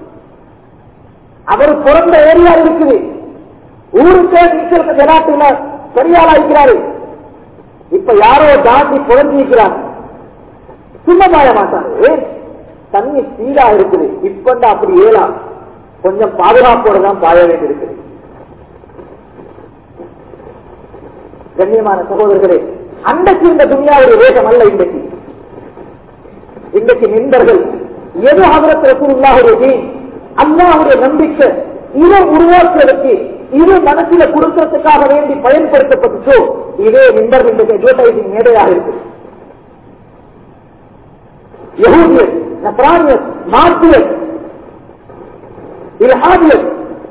அவர் பிறந்த ஏரியா இருக்குது, ஊருக்கே நீச்சல் விளையாட்டுல பெரியாளா இருக்கிறாரு. இப்ப யாரோ தாண்டி புழஞ்சிக்கிறாங்க, சும்மா பாய மாட்டாரு. ஏன்? தண்ணி சீடா இருக்குது. இப்ப அப்படி ஏலா கொஞ்சம் பாதுகாப்போட தான் பாய வேண்டி இருக்குது. கண்ணியமான சகோதரர்களே, அன்றைக்கு இந்த துனியாவுடைய வேகம் அல்ல. இன்றைக்கு இன்றைக்கு நின்றர்கள் எது ஹஜ்ரத் ரசூலுல்லாஹுடைய தீன், அல்லாஹ்வுடைய நம்பிக்கை, இதை உருவாக்குவதற்கு, இது மனசில கொடுக்கிறதுக்காக வேண்டி பயன்படுத்தப்பட்டுச்சோ, இதே நின்றர் இன்றைக்கு அட்வர்டைசிங் மேடையாக இருக்கு. யஹூதியர், நஸ்ரானியர், மார்க்சியர், இல்ஹாதியர்,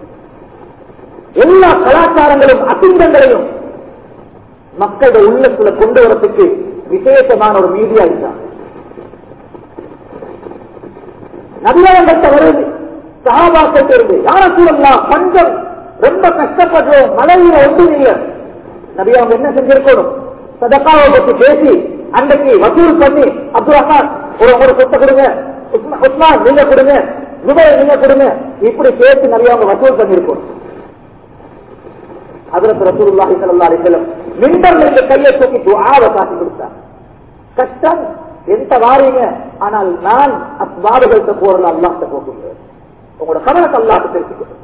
எல்லா கலாச்சாரங்களும் அசிங்கங்களையும் மக்களுடைய உள்ளத்துல கொண்டு வரத்துக்கு விசேஷமான ஒரு மீடியா இருந்தார். நபியாவங்கிட்ட வருது, சஹாபாக்கள் இருந்து யார சூழல்லாம் பஞ்சம், ரொம்ப கஷ்டப்படுறோம், மழையில ஒன்றும் இல்லை. நபியாவங்க என்ன செஞ்சிருக்கணும்? சதகாவை பற்றி பேசி அன்றைக்கு வசூல் பண்ணி, அப்துல் ரஹ்மான் ஒரு ஒரு சொத்தை கொடுங்க, உஸ்மான் நீங்க கொடுங்க, ஜுபைர் நீங்க கொடுங்க, இப்படி பேசி நபியாவங்க வசூல் பண்ணிருக்கணும். ஹஜ்ரத் ரசூலுல்லாஹி ஸல்லல்லாஹு அலைஹி வஸல்லம் மிம்பர்ல இந்த கையை தூக்கி துஆவை காட்டி கொடுத்தார். கஷ்டம் எந்த வாரீங்க, ஆனால் நான் அஸ்பாபுகள்கிட்ட போறல அல்லாஹ்ட்ட போகிறேன், உங்களோட கவனத்தை அல்லாஹ்ட்ட தெரிவிக்கிறேன்.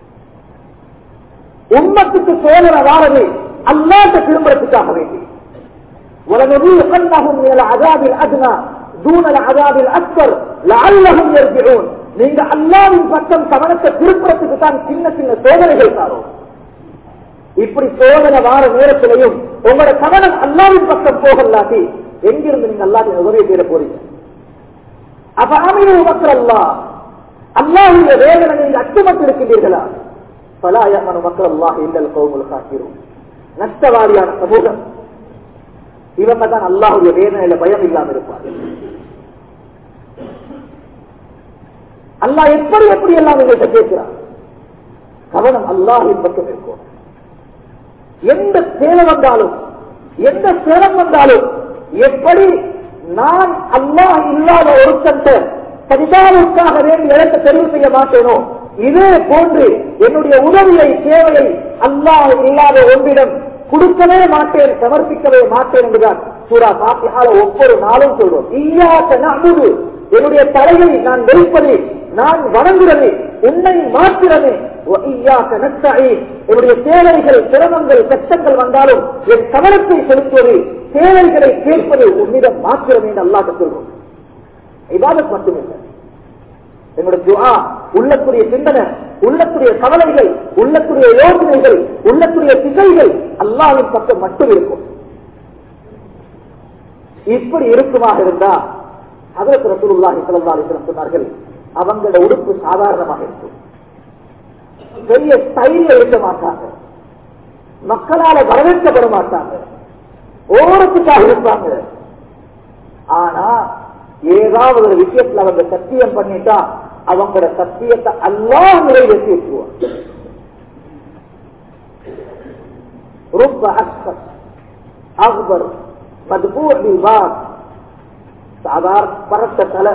உம்மத்துக்கு சோதன வாரது அல்லாஹ்ட்ட திரும்புறதுக்காக வேண்டி. وَلَنُذِيقَنَّهُم مِنَ الْعَذَابِ الْأَدْنَى دُونَ الْعَذَابِ الْأَكْبَرِ لَعَلَّهُمْ يَرْجِعُونَ. நீங்க அல்லாஹ்வின் பக்கம் கவனத்தை திருப்புறதுக்கு தான் சின்ன சின்ன சோதனைகள் தாரோம். இப்படி சோதனை வார நேரத்திலையும் உங்களோட கவனம் அல்லாஹ்வின் பக்கம் போகலாட்டி எங்கிருந்து நீங்க அல்லாஹ்வின் உதவியை தேட போறீங்க? அப்ப அமீரு மக்கள் அல்லாஹ், அல்லாஹ்வுடைய வேதனை நீங்கள் அச்சமற்று இருக்கின்றீர்களா? ஃபலா யமனு மக்கள் அல்லாஹ் இல்லல் கௌமுல் காஃபிரூன். நஷ்டவாதியான சமூகம் இவங்க தான் அல்லாஹ்வுடைய வேதனையில பயம் இல்லாமல் இருப்பார்கள். அல்லாஹ் எப்படி எப்படி எல்லாம் உங்கள்கிட்ட கேட்கிறார்? கவனம் அல்லாஹ்வின் பக்கம் இருக்கும். எந்த சேவை வந்தாலும், எந்த சேலம் வந்தாலும், எப்படி நான் அல்லாஹ் இல்லாத ஒருத்தன் சரிதாவுக்காக வேண்டி எனக்கு தெரிவு செய்ய மாட்டேனோ, இதே போன்று என்னுடைய உதவியை சேவையை அல்லாஹ் இல்லாத ஒன்றிடம் கொடுக்கவே மாட்டேன், சமர்ப்பிக்கவே மாட்டேன் என்றுதான் சூரா ஃபாத்திஹால ஒவ்வொரு நாளும் சொல்றோம். இய்யாக நஅ்புது, என்னுடைய தலையை நான் வெறுப்பது, நான் வணங்குறது, உன்னை மாற்றுறது. வஇய்யாக நஸ்தஈன், என்னுடைய சேவைகள், சிரமங்கள், கஷ்டங்கள் வந்தாலும் என் கவனத்தை செலுத்துவது, சேவைகளை கேட்பது உன்னிடம் மாற்றுறது என்று அல்லாஹ் சொல்றோம். இபாதத் மட்டுமில்லை, என்னுடைய துஆ, உள்ளத்துடைய சிந்தனை, உள்ளத்துடைய கவலைகள், உள்ளத்துடைய யோசனைகள், உள்ளத்துடைய திசைகள் அல்லாஹ்வின் பக்கம் மட்டும் இருக்கும். இப்படி இருக்குமாக இருந்தா ஹஜ்ரத் ரசூலுல்லாஹி ஸல்லல்லாஹு அலைஹி வஸல்லம் சொன்னார்கள், அவங்களோட உடுப்பு சாதாரணமாக இருக்கும், பெரிய ஸ்டைல்ல இருக்க மாட்டாங்க, மக்களால வரவேற்கப்பட மாட்டாங்க, ஓரத்துக்காக இருப்பாங்க. ஆனா ஏதாவது ஒரு விஷயத்துல அவங்க சத்தியம் பண்ணிட்டா அவங்களோட சத்தியத்தை அல்லாஹ் நிறைவேற்றி வச்சுருவாங்க. ரொம்ப அஸ்பத் அக்பர் மத்பூர் பில்பாத், சாதாரண பரட்ட தலை,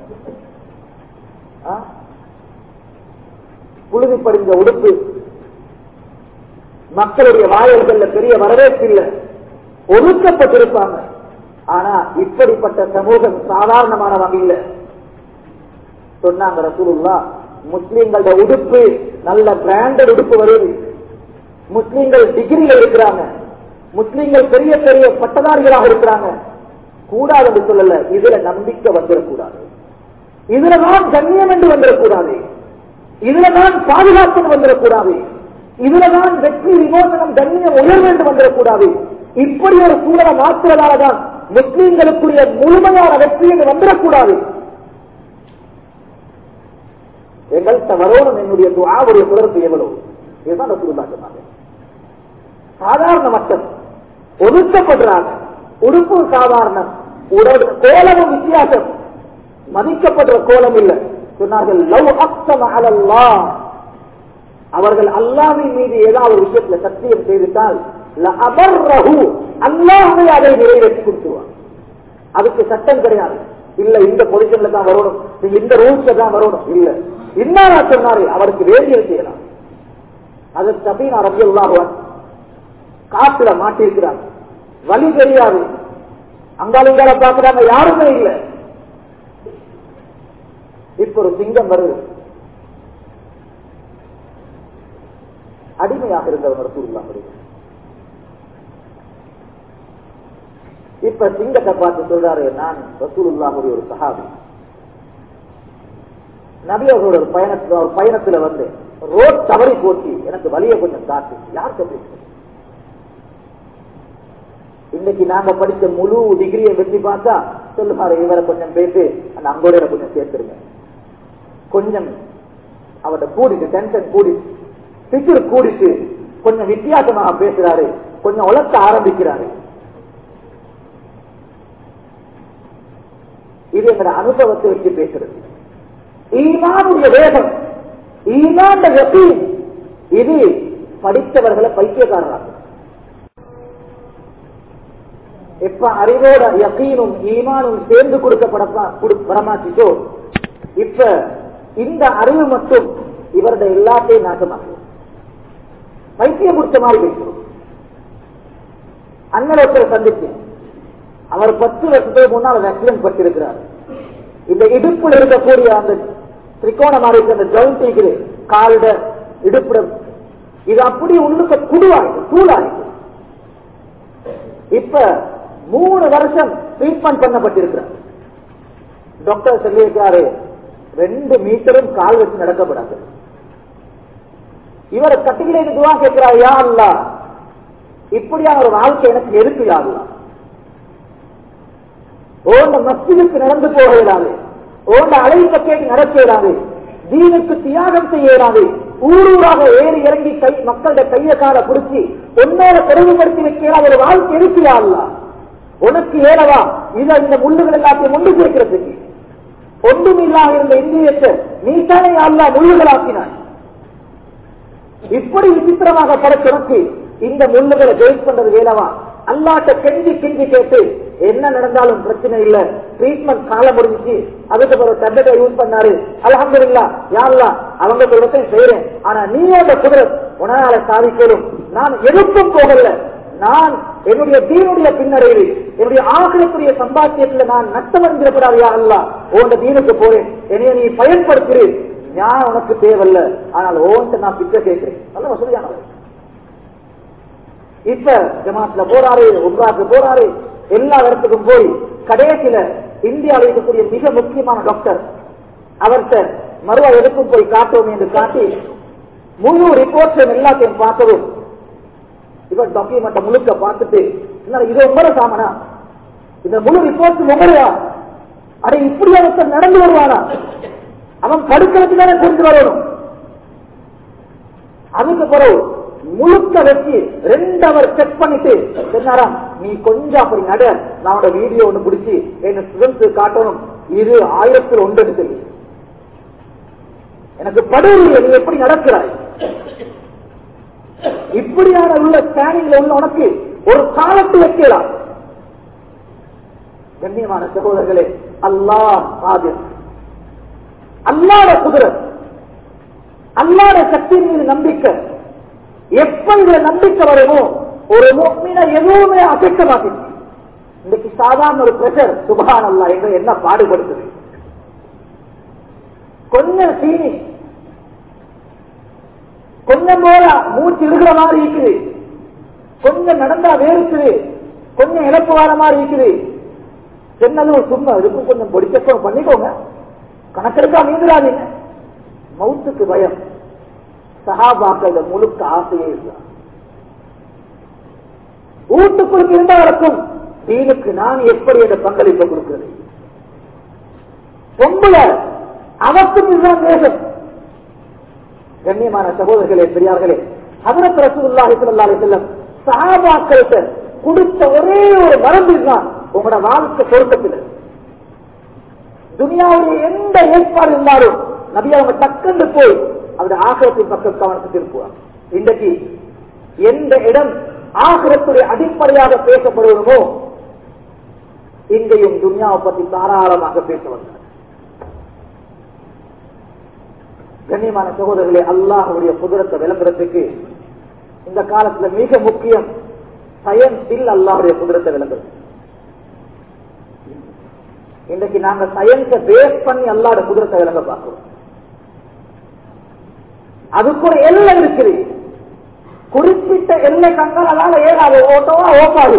புழுதி படிந்த உடுப்பு, மக்களுடைய வாயல்கள்ல பெரிய வரவேற்பு இல்லை, ஒதுக்கப்பட்டிருப்பாங்க. ஆனா இப்படிப்பட்ட சமூகம் சாதாரணமான வகையில் சொன்னாங்க ரசூலுல்லாஹ், முஸ்லிம்களோட உடுப்பு நல்ல பிராண்டட் உடுப்பு வருது, முஸ்லிம்கள் டிகிரிகள் இருக்கிறாங்க, முஸ்லிம்கள் பெரிய பெரிய பட்டதாரிகளாக இருக்கிறாங்க, கூடாது என்று சொல்லல. இதுல நம்பிக்கை வந்துடக்கூடாது, இதுலதான் கண்ணியம் என்று வந்துடக்கூடாது, இதுலதான் பாதுகாப்பு வந்துடக்கூடாது, இதுலதான் வெற்றி விமோசனம் கண்ணியம் உயர்வு என்று வந்துடக்கூடாது. இப்படி ஒரு சூழலை மாற்றுவதால்தான் முஸ்லிம்களுக்குரிய முழுமையான வெற்றி என்று வந்துடக்கூடாது. எங்கள்கிட்ட வரணும் என்னுடைய துஆவுடைய தொடர்பு எவ்வளவு, இதுதான் ரசூலுல்லாஹ் சொன்னாங்க. சாதாரண மட்டம், ஒதுக்கப்படுறாங்க. உடுப்பு சாதாரணம், உடல் கோலமும் வித்தியாசம், மதிக்கப்படுற கோலம் இல்லை. சொன்னார்கள் லவ் அக்ஸம அலல்லாஹ், அவர்கள் அல்லாஹ்வின் மீது ஏதாவது ஒரு விஷயத்துல சத்தியம் செய்துட்டால் லஅபர்ரஹு, அல்லாஹ்வே அதை நிறைவேற்றி கொடுத்துவார். அதுக்கு சட்டம் கிடையாது. இல்ல இந்த பொசிஷன்ல தான் வரணும், நீங்க இந்த ரூல்ஸ்ல தான் வரணும், இல்ல இன்னாரா சொன்னாரு அவருக்கு வேண்டியது செய்யலாம். அது சபீனா ரலியல்லாஹு அன்ஹா காட்டுல மாட்டிருக்கிறார், வழி தெரியாது, அங்காளிங்கால பாக்குறாங்க, யாருமே இல்லை. இப்ப ஒரு சிங்கம் வருது, அடிமையாக இருந்தவர் ரசூலுல்லாஹி. இப்ப சிங்கத்தை பார்த்து சொல்றாரு, நான் ரசூலுல்லாஹுடைய ஒரு சஹாபி, நபி அவர்களோட ஒரு பயணத்துல ஒரு பயணத்துல வந்து ரோட் தவறி போச்சு, எனக்கு வழியை கொஞ்சம் காட்டு. யார் பேச இன்னைக்கு நாங்க படிச்ச முழு டிகிரியை வெற்றி பார்த்தா சொல்லுவாரு, இவரை கொஞ்சம் பேசி அந்த அங்கோட கொஞ்சம் சேர்த்துருங்க. கொஞ்சம் அவட கூடிட்டு டென்ஷன் கூடிட்டு பிக்சர் கூடிட்டு கொஞ்சம் வித்தியாசமாக பேசுறாரு, கொஞ்சம் உலக்க ஆரம்பிக்கிறாரு. இது எங்க அனுபவத்தை வச்சு பேசுறது. ஈமானுடைய வேகம், ஈமான் யகீன், இது படித்தவர்களை பைத்தியக்காரராக. எப்ப அறிவோட யகீனும் ஈமானும் சேர்ந்து கொடுக்கப்பட வரமாச்சிட்டோ, இப்ப இந்த அறிவு மட்டும் இவருடைய எல்லாத்தையும் நாசமாகும். பைத்தியம் முடிச்ச மாதிரி பேசுறோம். அண்ணன் ஒருத்தரை சந்திச்சேன், அவர் பத்து வருஷத்துக்கு முன்னால் ஆக்சிடென்ட் பட்டிருக்கிறார். இந்த இடுப்புல இருக்கக்கூடிய அந்த திரிகோணமாக இருக்க அந்த ஜவுண்ட் இருக்குது, கால்ட இடுப்புடம், இது அப்படி உள்ளுக்க குடுவாயிருக்கு, தூளாயிருக்கு. இப்ப மூணு வருஷம் ட்ரீட்மெண்ட் பண்ணப்பட்டிருக்கிறார். டாக்டர் சொல்லியிருக்காரு, ரெண்டு மீட்டரும் கால் வச்சு நடக்கப்படாது. இவரை கட்டிலே துவா கேட்கிறார், யா அல்லாஹ் இப்படியான ஒரு வாழ்க்கை எனக்கு எதுக்கு யா அல்லாஹ், ஓண்ட மஸ்ஜிதுக்கு நடந்து போக இயலாது, ஓண்ட அழைப்ப கேட்டு நடக்க இயலாது, தீனுக்கு தியாகம் செய்ய இயலாது, ஊரூராக ஏறி இறங்கி கை மக்களுடைய கைய கால பிடிச்சி உன்னோட பெருமைப்படுத்தி வைக்கிறார் ஒரு வாழ்க்கை எதுக்கு யா அல்லாஹ், உனக்கு ஏறவா இதை இந்த முள்ளுகள் எல்லாத்தையும் ஒன்று சேர்க்கிறதுக்கு ஒன்றும் இல்லாத இருந்த இந்தியத்தை நீ தானே அல்லாஹ் முள்ளுகளாக்கினாய். இப்படி விசித்திரமாக படைச்சவனுக்கு இந்த முள்ளுகளை ஜெயிட் பண்றது வேலவா? அல்லாட்ட கெஞ்சி கெஞ்சி கேட்டு என்ன நடந்தாலும் பிரச்சனை இல்ல, ட்ரீட்மெண்ட் காலம் முடிஞ்சிச்சு, அதுக்கு ஒரு டேப்லெட்டை யூஸ் பண்ணாரு, அல்ஹம்துலில்லாஹ் யா அல்லாஹ் அவங்க சொல்றதையும் செய்யறேன், ஆனா நீயோட குதிரத் உன்னால சாதிக்கலும், நான் எதுக்கும் போகல, நான் என்னுடைய தீனுடைய பின்னடைவில் என்னுடைய ஆகிரத்துடைய சம்பாத்தியத்துல நான் நஷ்டமடைந்திருக்கிறார் யா அல்லாஹ், உன்ட தீனுக்கு போறேன், என்னைய நீ பயன்படுத்துரு, நான் உனக்கு தேவையில்ல, ஆனால் ஓன்ட்ட நான் பிச்சை கேட்கிறேன். நல்ல வசதியானவர். இப்ப ஜமாத்ல போறாரு, உம்ராக்கு போறாரு, எல்லா இடத்துக்கும் போய் கடைசியில இந்தியாவில் இருக்கக்கூடிய மிக முக்கியமான டாக்டர் அவர்கிட்ட மறுவா எதுக்கும் போய் காட்டுவோம் என்று காட்டி முழு ரிப்போர்ட்ஸ் எல்லாத்தையும் பார்த்ததும் இவர் டாக்குமெண்ட முழுக்க பார்த்துட்டு, இது உங்களோட சாமனா, இந்த முழு ரிப்போர்ட் உங்களையா, அடே இப்படி ஒருத்தர் நடந்து வருவானா, அவன் படுக்கிறதுக்கு தானே புரிஞ்சு வரணும். அதுக்கு பிறகு முழுக்க வச்சு ரெண்டு அவர் செக் பண்ணிட்டு சொன்னாராம், நீ கொஞ்சம் அப்படி நட, நான் வீடியோ ஒண்ணு பிடிச்சி என்ன ஸ்டூடெண்ட்ஸ் காட்டணும், இது ஆயிரத்தில் ஒன்று சொல்லி எனக்கு படுவீங்க, நீ எப்படி நடக்கிறாய், இப்படியான உள்ள ஸ்கேனிங்ல உள்ள உனக்கு ஒரு காலத்து வைக்கலாம். கண்ணியமான சகோதரர்களே, அல்லாஹ் ஆதிர், அல்லாஹ்வுடைய குதிரத், அல்லாஹ்வுடைய சக்தியின் மீது நம்பிக்கை, எப்ப இதுல நம்பிக்கை வருமோ ஒரு முஃமினை எதுவுமே அசைக்க மாட்டேங்குது. இன்னைக்கு சாதாரண ஒரு பிரஷர் சுப்ஹானல்லாஹ் எங்க என்ன பாடுபடுத்துது, கொஞ்சம் சீனி கொஞ்சம் போல மூச்சு இருக்கிற மாதிரி இருக்குது, கொஞ்சம் நடந்தா வேறுக்குது, கொஞ்சம் இழப்பு வர மாதிரி இருக்குது, சின்னது சும்மா இருக்கும், கொஞ்சம் பொடிக்க பண்ணிக்கோங்க, கணக்கெடுக்கா மீந்துடாதீங்க. மவுத்துக்கு பயம். சஹாபாக்கள் முழுக்க ஆசையே இல்லை. வீட்டுக்குள் இருந்தவருக்கும் தீனுக்கு நான் எப்படி என்ற பங்களிப்பை கொடுக்கிறது, பொம்புல அவக்கும் இதுதான் தேசம். கண்ணியமான சகோதரர்களே, பெரியார்களே, ஹஜ்ரத் ரசூலுல்லாஹி ஸல்லல்லாஹு அலைஹி வஸல்லம் சஹாபாக்களுக்கு கொடுத்த ஒரே ஒரு வரம்பு தான் உங்களோட வாழ்க்கை பொருத்தத்தில். துனியாவுடைய எந்த ஏற்பாடு இருந்தாலும் நபி அவங்க டக்குன்னு போய் அவருடைய ஆகிரத்தின் பக்கம் கவனத்தை திருப்புவார். இன்றைக்கு எந்த இடம் ஆகிரத்துடைய அடிப்படையாக பேசப்படுவதுமோ இங்கேயும் துனியாவை பற்றி தாராளமாக பேச வந்தார். கண்ணியமான சகோதரர்களே, அல்லாஹ்வுடைய குதிரத்தை விளங்குறதுக்கு இந்த காலத்துல மிக முக்கியம் சயன்ஸ் இல்ல, அல்லாஹ்வுடைய குதிரத்தை விளங்குறது. இன்றைக்கு நாங்க சயன்ஸை பேஸ் பண்ணி அல்லாஹ்வுடைய குதிரத்தை விளங்க பார்க்கிறோம். அதுக்கு ஒரு எல்லை இருக்குது. குறிப்பிட்ட எல்லை கண்டால் அதால ஏதாவது ஓட்டவா ஓப்பாது.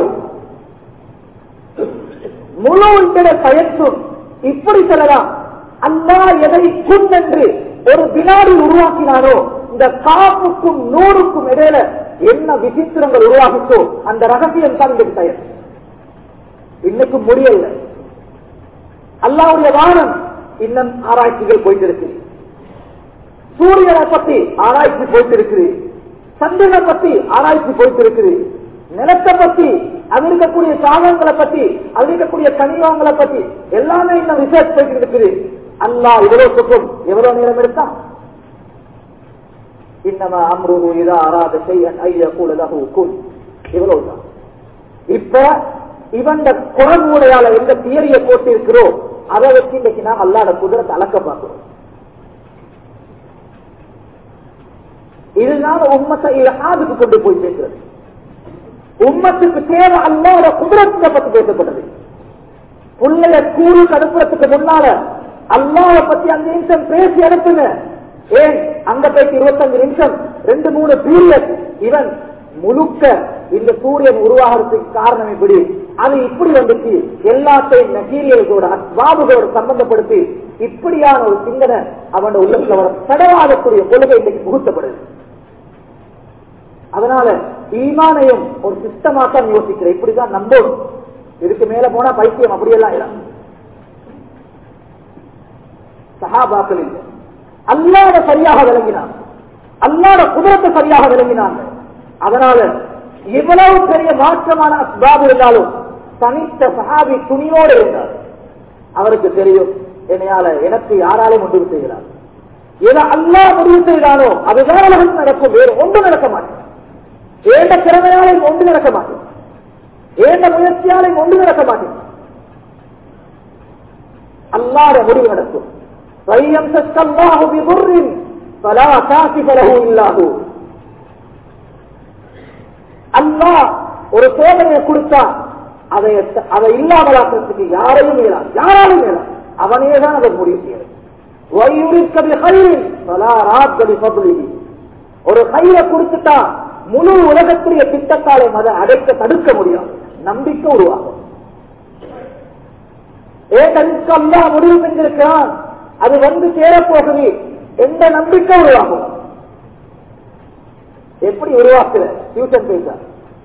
முழு சயன்ஸும் இப்படி சொல்லலாம். அல்லாஹ் எதை குன் என்று ஒரு வினாடி உருவாக்கினாரோ இந்த காப்புக்கும் நூறுக்கும் இடையில என்ன விசித்திரங்கள் உருவாகிச்சோ அந்த ரகசியம் தான் இந்த சயன்ஸ். இன்னைக்கு முடியல. அல்லாஹ்வுடைய வானம் இன்னும் ஆராய்ச்சிகள் போயிட்டு இருக்கு. சூரியனை பத்தி ஆராய்ச்சி போயிட்டு இருக்குது. சந்திரனை பத்தி ஆராய்ச்சி போயிட்டு இருக்குது. நிலத்தை பத்தி, அது இருக்கக்கூடிய சாதனங்களை பத்தி, அது இருக்கக்கூடிய கனிமங்களை பத்தி எல்லாமே இன்னும் ரிசர்ச் போயிட்டு இருக்குது. அல்லாஹ் இவ்வளவு சுகம் எவ்வளவு நேரம் எடுத்தா? இன்னமா அம்ருஹு இதா அராத ஷைஅன் ஐ யகூல லஹு குன். இவ்வளவுதான். இப்ப இவன் குரங்குடையால எந்த தியரியை போட்டு இருக்கிறோம் அதை வச்சு இன்னைக்கு நாம் அல்லாஹ்வுடைய குதிரத்தை அளக்க பார்க்கிறோம். இதுதான் உம்மத்தை இல்ஹாதுக்கு கொண்டு போய் சேர்க்கிறது. உம்மத்துக்கு தேவை அல்லாஹ்வுடைய குதிரத்தை பத்தி பேசப்பட்டது. புள்ளைய கூறு கடுப்புறதுக்கு முன்னால அல்லாஹ்வை பத்தி அஞ்சு நிமிஷம் பேசி அனுப்புங்க. ஏன் அங்க போயிட்டு இருபத்தஞ்சு நிமிஷம் ரெண்டு மூணு பீரியட் இவன் முழுக்க இந்த சூரியன் உருவாகிறதுக்கு காரணம் இப்படி, அது இப்படி வந்துச்சு, எல்லாத்தையும் மெட்டீரியல்களோட அஸ்பாபுகளோட சம்பந்தப்படுத்தி இப்படியான ஒரு சிந்தனை அவன் உள்ளத்துல வர தடவாகக்கூடிய கொள்கை இன்னைக்கு புகுத்தப்படுது. அதனால ஈமானையும் ஒரு சிஸ்டமா தான் யோசிக்கிறேன். இப்படிதான் நம்பணும். இதுக்கு மேல போனா பைத்தியம் அப்படியெல்லாம் இல்லை. சஹாபாக்கள் இல்லை, அல்லாஹ்வை சரியாக விளங்கினாங்க, அல்லாஹ்வுடைய குதிரத்தை சரியாக விளங்கினாங்க. அதனால எவ்வளவு பெரிய மாற்றமான அஸ்பாப் இருந்தாலும் தனித்த சஹாபி துணியோடு இருந்தார். அவருக்கு தெரியும் என்னையால எனக்கு யாராலையும் முடிவு செய்கிறார். எதை அல்லாஹ் முடிவு செய்தானோ அதுதான் உலகம் நடக்கும், வேறு ஒன்று நடக்க மாட்டேன். ஏண்ட திறமையாலையும் ஒன்று நடக்க மாட்டேன், ஏண்ட முயற்சியாலையும் ஒன்று நடக்க மாட்டேன். அல்லாஹ்வுடைய முடிவு நடக்கும். அல்லாஹ் ஒரு சோதனையை கொடுத்தா அதை அதை இல்லாமலாக்கிறதுக்கு யாரையும் இயலாது, யாராலும் இயலாது. அவனே தான் அதை முடிவு செய்யறது. ஒரு கையை கொடுத்துட்டா முழு உலகத்துடைய திட்டத்தாலே அதை அடைக்க தடுக்க முடியாது. நம்பிக்கை உருவாகும். ஏதற்கு அல்லாஹ் முடிவு செஞ்சிருக்கிறான், அது வந்து சேரப்போகுது எந்த நம்பிக்கை உருவாகும். எப்படி உருவாக்குற டியூஷன் பேசா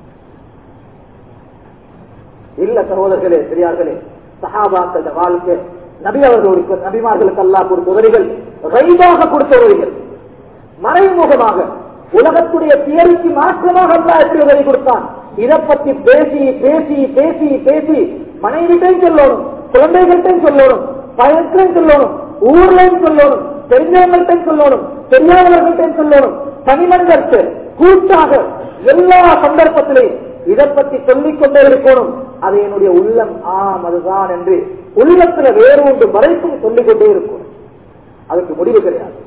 இல்ல சகோதரர்களே, பெரியார்களே, சஹாபாக்கள் வாழ்க்கை நபி அவர்களுக்கு நபிமார்களுக்கு அல்லாஹ் கொடுத்த உதவிகள் ரைவாக கொடுத்த உதவிகள், மறைமுகமாக உலகத்துடைய தியரிக்கு மாற்றமாக அல்லாஹ் எப்படி உதவி கொடுத்தான். இதை பத்தி பேசி பேசி பேசி பேசி மனைவிட்டையும் சொல்லணும், குழந்தைகள்கிட்டையும் சொல்லணும், பயன்களையும் சொல்லணும், ஊர்லையும் சொல்லணும், தெரிஞ்சவங்கள்ட்டையும் சொல்லணும், தெரியாதவர்கள்ட்டையும் சொல்லணும், தனிமனிதருக்கு கூட்டாக எல்லா சந்தர்ப்பத்திலையும் இதை பற்றி சொல்லிக் கொண்டே இருக்கணும். அது என்னுடைய உள்ளம் ஆம் அதுதான் என்று உள்ளத்துல வேறு ஒன்று வரைக்கும் சொல்லிக் கொண்டே இருக்கும். அதுக்கு முடிவு கிடையாது.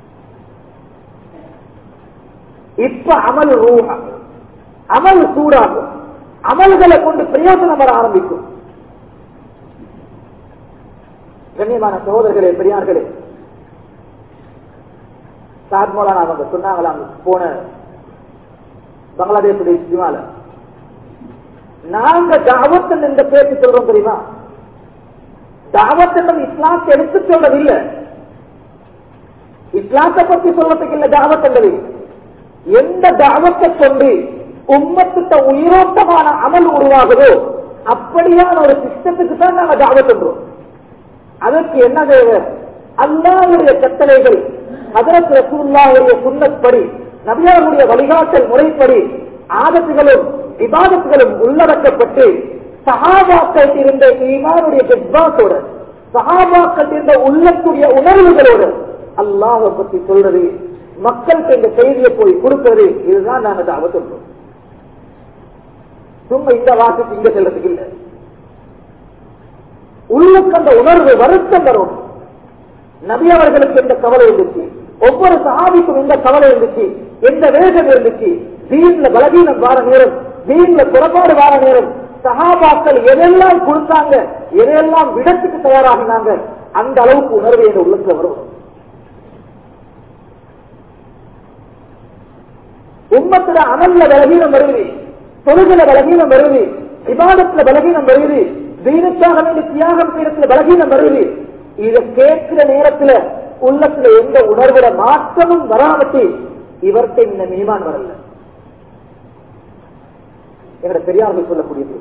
இப்ப அமல் ரூஹ, அமல் சூடாகும், அமல்களை கொண்டு பிரயோஜனம் வர ஆரம்பிக்கும். கண்ணியமான சகோதரர்களே, பெரியார்களே, சாத்மோலான அவங்க சொன்னாங்களாம் போன பங்களாதேஷுடைய இஸ்திமால, நாங்க தாவத் என்ற பேச்சு சொல்றோம் தெரியுமா? தாவத் என்பது இஸ்லாத்தை எடுத்து சொல்றதில்லை, இஸ்லாத்தை பற்றி சொல்றதுக்கு இல்லை தாவத் என்பது. எந்த தாவத்தை கொண்டு உம்மத்திட்ட உயிரோட்டமான அமல் உருவாகுதோ அப்படியான ஒரு சிஸ்டத்துக்கு தான் நாங்க தாவத் என்றோம். அதற்கு என்ன தேவை? அல்லாஹ்வுடைய கட்டளைகள், ஹஜ்ரத் ரசூலுல்லாஹ்வுடைய சுன்னத்படி, நபியாவுடைய வழிகாட்டல் முறைப்படி ஆதத்துகளும் இபாதத்துகளும் உள்ளடக்கப்பட்டு சஹாபாக்கள் இருந்த ஈமானுடைய ஜஸ்பாத்தோட சஹாபாக்கள் இருந்த உள்ளக்கூடிய உணர்வுகளோடு அல்லாஹ்வை பத்தி சொல்றது, மக்களுக்கு இந்த செய்தியை போய் கொடுக்கிறது. இதுதான் நாங்க தாவத் சொல்றோம். சும்மா இந்த வாக்குக்கு இங்க செல்றதுக்கு இல்லை. உள்ளுக்கு அந்த உணர்வு வருத்தம் வரும். நபி அவர்களுக்கு எந்த கவலை இருந்துச்சு, ஒவ்வொரு சஹாபிக்கும் எந்த கவலை இருந்துச்சு, எந்த வேகம் இருந்துச்சு, தீன்ல பலவீனம் வார நேரம், தீன்ல புறப்பாடு வார நேரம் சஹாபாக்கள் எதெல்லாம் கொடுத்தாங்க, எதையெல்லாம் விடத்துக்கு தயாராகினாங்க, அந்த அளவுக்கு உணர்வு என்ற உள்ளத்துல வரும். உம்மத்துல அமல்ல பலவீனம் வருது, தொழுகில பலவீனம் வருது, விவாதத்துல பலவீனம் வருது, தீனுக்காக வேண்டிய தியாகம் செய்யறதுல பலவீனம் வருது. இதை கேட்கிற நேரத்துல உள்ளத்துல எந்த உணர்வுல மாற்றமும் வராமட்டி இவர்கிட்ட இந்த மீமான் வரல. எங்கட பெரியார்கள் சொல்லக்கூடியது.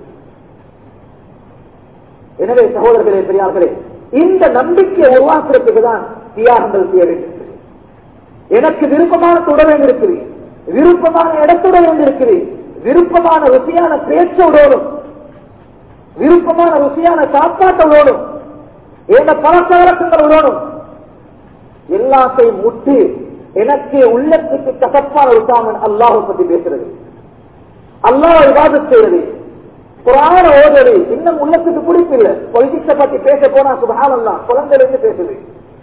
எனவே சகோதரர்களே, பெரியார்களே, இந்த நம்பிக்கையை உருவாக்குறதுக்கு தான் தியாகங்கள் செய்ய வேண்டியிருக்கிறது. எனக்கு விருப்பமான தொடர் இருக்குது, விருப்பமான இடத்துடன் இருக்குது, விருப்பமான ருசியான பேச்சோடோடும், விருப்பமான ருசியான சாப்பாட்டோடும், எந்த பழக்க வழக்கங்களோடும் எல்லாத்தையும் முட்டு எனக்கு உள்ளத்துக்கு கசப்பான ஒரு சாமன் அல்லாஹ் பத்தி பேசுறது, அல்லாஹ் இபாதத் செய்யறது, குர்ஆன் ஓதுறது. இன்னும் உள்ளத்துக்கு பிடிப்பில்லை. பொலிட்டிக்ஸை பத்தி பேச போனா சுப்ஹானல்லாஹ் குழந்தையிலிருந்து பேசுது.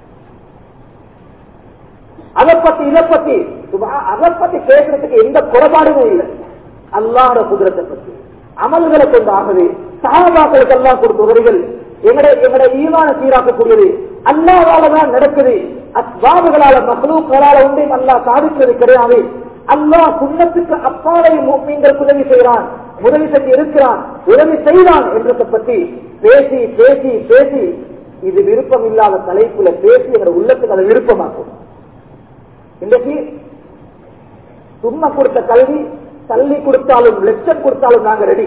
அதை பத்தி இதை பத்தி அதை பத்தி பேசுறதுக்கு எந்த குறைபாடுமே இல்லை. அல்லாஹ்வுடைய குதிரத்தை பத்தி அமல்களை கொண்டு ஆகவே சஹாபாக்களுக்கு அல்லாஹ் கொடுத்த உதவிகள் எங்களுடைய எங்களுடைய ஈமான சீராக்கக்கூடியது அல்லாஹ்வாலதான் நடக்குது. அஸ்பாபுகளால மக்லூக்களால ஒன்றையும் அல்லாஹ் சாதிக்கிறது கிடையாது. அல்லாஹ் சுன்னத்துக்கு அப்பாலை முஃமின்களுக்கு உதவி செய்கிறான், உதவி செஞ்சு இருக்கிறான், உதவி செய்வான் என்றதை பற்றி பேசி பேசி பேசி இது விருப்பம் இல்லாத தலைப்புல பேசி எங்களுடைய உள்ளத்துக்கு அதை விருப்பமாக்கும். இன்றைக்கு சும்மா கொடுத்த கல்வி, தள்ளி கொடுத்தாலும் லட்சம் கொடுத்தாலும் நாங்க ரெடி.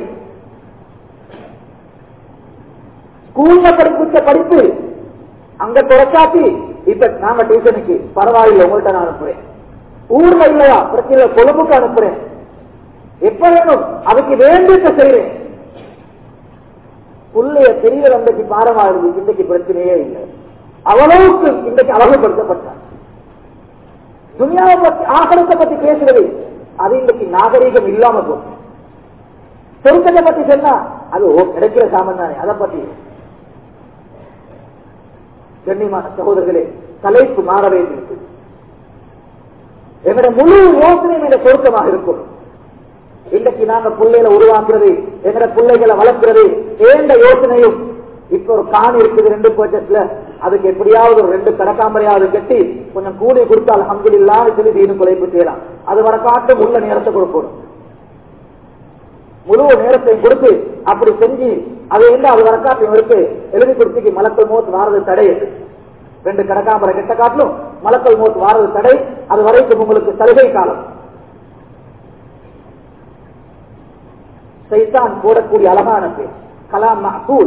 ஸ்கூல்ல படிப்பிச்ச படிப்பு அங்க குறைச்சாத்தி இப்ப நாங்க டியூஷனுக்கு பரவாயில்லை உங்கள்கிட்ட நான் அனுப்புறேன், ஊர்ல இல்லையா பிரச்சனை கொழும்புக்கு அனுப்புறேன், எப்ப வேணும் அதுக்கு வேண்டியதை செய்யறேன். புள்ளைய பெரிய அன்றைக்கு பாரமா இருந்து இன்றைக்கு பிரச்சனையே இல்லை. அவ்வளவுக்கு இன்றைக்கு அழகுபடுத்தப்பட்டார். துனியாவை பத்தி ஆகலத்தை பத்தி பேசுறது அது இன்றைக்கு நாகரீகம் இல்லாம போச்சு. சொருக்கத்தை பத்தி சொன்னா அது கிடைக்கிற சாமன் தானே, அதை பத்தி. கண்ணியமான சகோதரர்களே, தலைப்பு மாற வேண்டியிருக்கு. எங்களுடைய முழு யோசனையும் என்ற சொருக்கமாக இருக்கும். இன்றைக்கு நாங்க பிள்ளைகளை உருவாக்குறது, எங்கட பிள்ளைகளை வளர்க்கிறது, ஏண்ட யோசனையும் இப்ப ஒரு காணி இருக்குது ரெண்டு பட்ஜெட்ல, அதுக்கு எப்படியாவது ஒரு ரெண்டு கடக்காமரையாவது கட்டி கொஞ்சம் கூலி கொடுத்தால் அல்ஹம்துலில்லாஹ் சொல்லி தீனு குலைப்பு செய்யலாம். அது வர காட்டும் உள்ள நேரத்தை கொடுக்கணும், முழு நேரத்தை கொடுத்து அப்படி செஞ்சு அது என்ன அது வர காட்டும் இருக்கு எழுதி கொடுத்து மலக்கள் மோத்து வாரது தடை. ரெண்டு கடக்காமரை கெட்ட காட்டிலும் மலக்கள் மோத்து வாரது தடை. அது வரைக்கும் உங்களுக்கு சலுகை காலம். சைத்தான் போடக்கூடிய அழகான பேர் கலாம் மஅகூல்,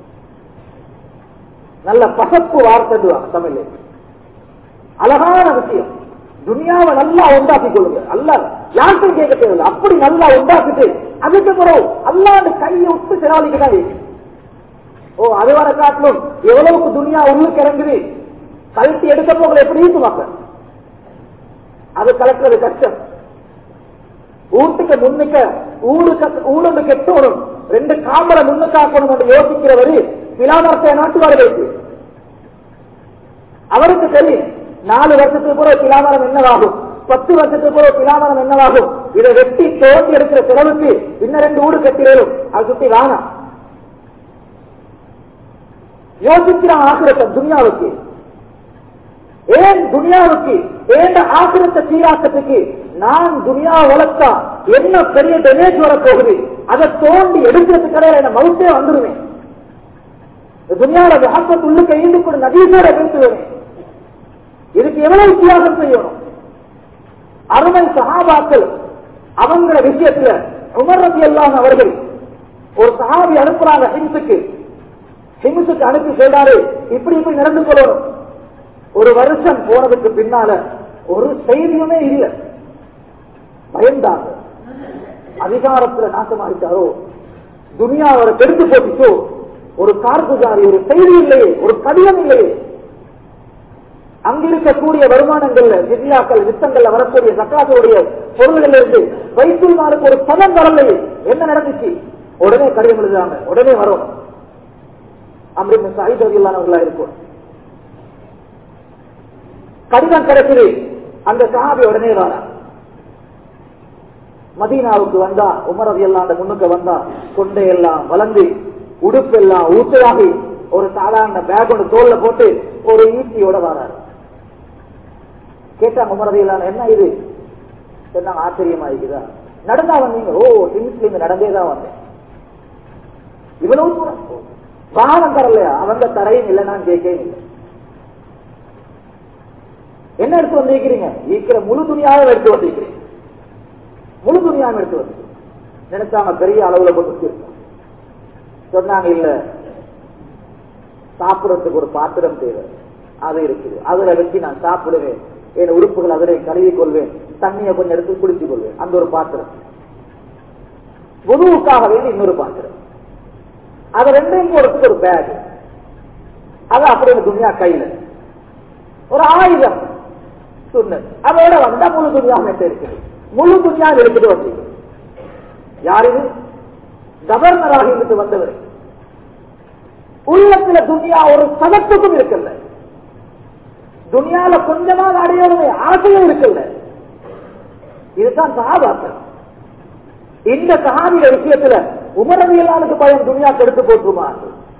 நல்ல பசப்பு வார்த்தை தமிழ், அழகான விஷயம். துனியாவை நல்லா உண்டாக்கி கொள்ளுங்க. அல்ல யாருக்கும் கேட்க தேவையில்லை, அப்படி நல்லா உண்டாக்கிட்டு அதுக்கு பிறகு அல்லாண்டு கையை விட்டு செலவழிக்கதான். ஓ அது வர காட்டிலும் எவ்வளவுக்கு துனியா உள்ளுக்கு இறங்குது, கழட்டி எடுக்க போகல எப்படி இருக்குவாங்க, அது கலக்கிறது கஷ்டம். வீட்டுக்கு முன்னுக்க ஊருக்கு ஊழந்து கெட்டோடும் ரெண்டு காம்பரை முன்னுக்காக்கணும் என்று யோசிக்கிறவரு பிலாமரத்தை நாட்டுவார் வைத்து அவருக்கு தெரியும் நாலு வருஷத்துக்கு கூட பிலாமரம் என்னவாகும், பத்து வருஷத்துக்கு கூட பிலாமரம் என்னவாகும். இதை வெட்டி தோண்டி எடுக்கிற செலவுக்கு இன்னும் ரெண்டு ஊடு கட்டிடும், அது சுத்தி வாங்க யோசிக்கிறான். ஆசிரத்தை துனியாவுக்கு ஏன் துனியாவுக்கு ஏன் ஆசிரத்தை சீராக்கத்துக்கு நான் துனியா வளர்த்தா என்ன பெரிய டேமேஜ் வரப்போகுது, அதை தோண்டி எடுக்கிறதுக்கு கிடையாது என்ன மவுத்தே வந்துடுவேன். துனியாவோட விஹப்பத் உள்ளுக்கு ஈண்டு கூட நதீசோட பேசுவேன். இதுக்கு எவ்வளவு தியாகம் செய்யணும். அருமை சஹாபாக்கள் அவங்கள விஷயத்துல உமர் ரலியல்லாஹு அவர்கள் ஒரு சஹாபி அனுப்புறாங்க ஹிம்ஸுக்கு. ஹிம்ஸுக்கு அனுப்பி சொல்றாரு இப்படி இப்படி நடந்து கொள்ளணும். ஒரு வருஷம் போனதுக்கு பின்னால ஒரு செய்தியுமே இல்லை, பயந்தாங்க. அதிகாரத்துல நாசமாயிட்டாரோ, துனியா அவரை கெடுத்து போட்டுச்சோ, ஒரு கார்குஜாரி, ஒரு செய்தி இல்லையே, ஒரு கடிதம் இல்லையே, அங்கிருக்கக்கூடிய வருமானங்கள்ல ஜிஸ்யாக்கள் யுத்தங்கள்ல வரக்கூடிய ஜக்காத்துடைய பொருள்கள் இருந்து பைத்துல் மாலுக்கு ஒரு பணம் வரலையே, என்ன நடந்துச்சு? உடனே கடிதம் எழுதுறாங்க, உடனே வரும். அம்ரின் சயீத் ரலியல்லாஹு இருக்கும். கடிதம் கிடைக்குது, அந்த சஹாபி உடனே வரா. மதீனாவுக்கு வந்தா, உமர் ரலியல்லாஹு அன்ஹு முன்னுக்கு வந்தா, கொண்டையெல்லாம் வளர்ந்து உடுப்பெல்லாம் ஊச்சலாகி ஒரு சாதாரண பேக் ஒன்று தோல்ல போட்டு ஒரு ஈட்டியோட வராரு. கேட்டாங்க உமர் ரலியல்லாஹு அன்ஹு, என்ன இது? சொன்னாங்க, ஆச்சரியமா இருக்குதா, நடந்தா வந்தீங்க? ஓ, முஸ்லீம் நடந்தேதான் வந்தேன். இவ்வளவு தூரம் வாகனம் தரலையா? அவங்க தரையும் இல்லை, நான் கேட்கவும் இல்லை. என்ன எடுத்து வந்திருக்கிறீங்க? இருக்கிற முழு துணியாவும் எடுத்து வந்திருக்கிறீங்க, முழு துணியாவும் எடுத்து வந்து நினைச்சாங்க பெரிய அளவுல போட்டு. சொன்னாங்க, இல்ல, சாப்பிடறதுக்கு ஒரு பாத்திரம் தேவை, அது இருக்குது, அதுல வச்சு நான் சாப்பிடுவேன், என் உறுப்புகள் அதிலே கழுவி கொள்வேன், தண்ணியை கொஞ்சம் எடுத்து குளிச்சு கொள்வேன், அந்த ஒரு பாத்திரம். உணவுக்காக வேண்டி இன்னொரு பாத்திரம், அது ரெண்டையும் போறதுக்கு ஒரு பேக், அது அப்படியே துணியா கையில ஒரு ஆயுதம் சொன்ன, அதோட வந்தா முழு துணியாக இருக்குது, முழு துணியாக எடுத்துட்டு வந்து. யார் இது? கவர்னராக இருந்து வந்தவர். உள்ளத்துல துனியா ஒரு சதத்துக்கும் இருக்கல, துனியால கொஞ்சமாக அடையணுமே ஆசையும் இருக்கல. இதுதான் சஹாபாக்கள். இந்த சஹாபிய விஷயத்துல உமர் ரலியல்லாஹு பயம் துனியா கெடுத்து போட்டுமா?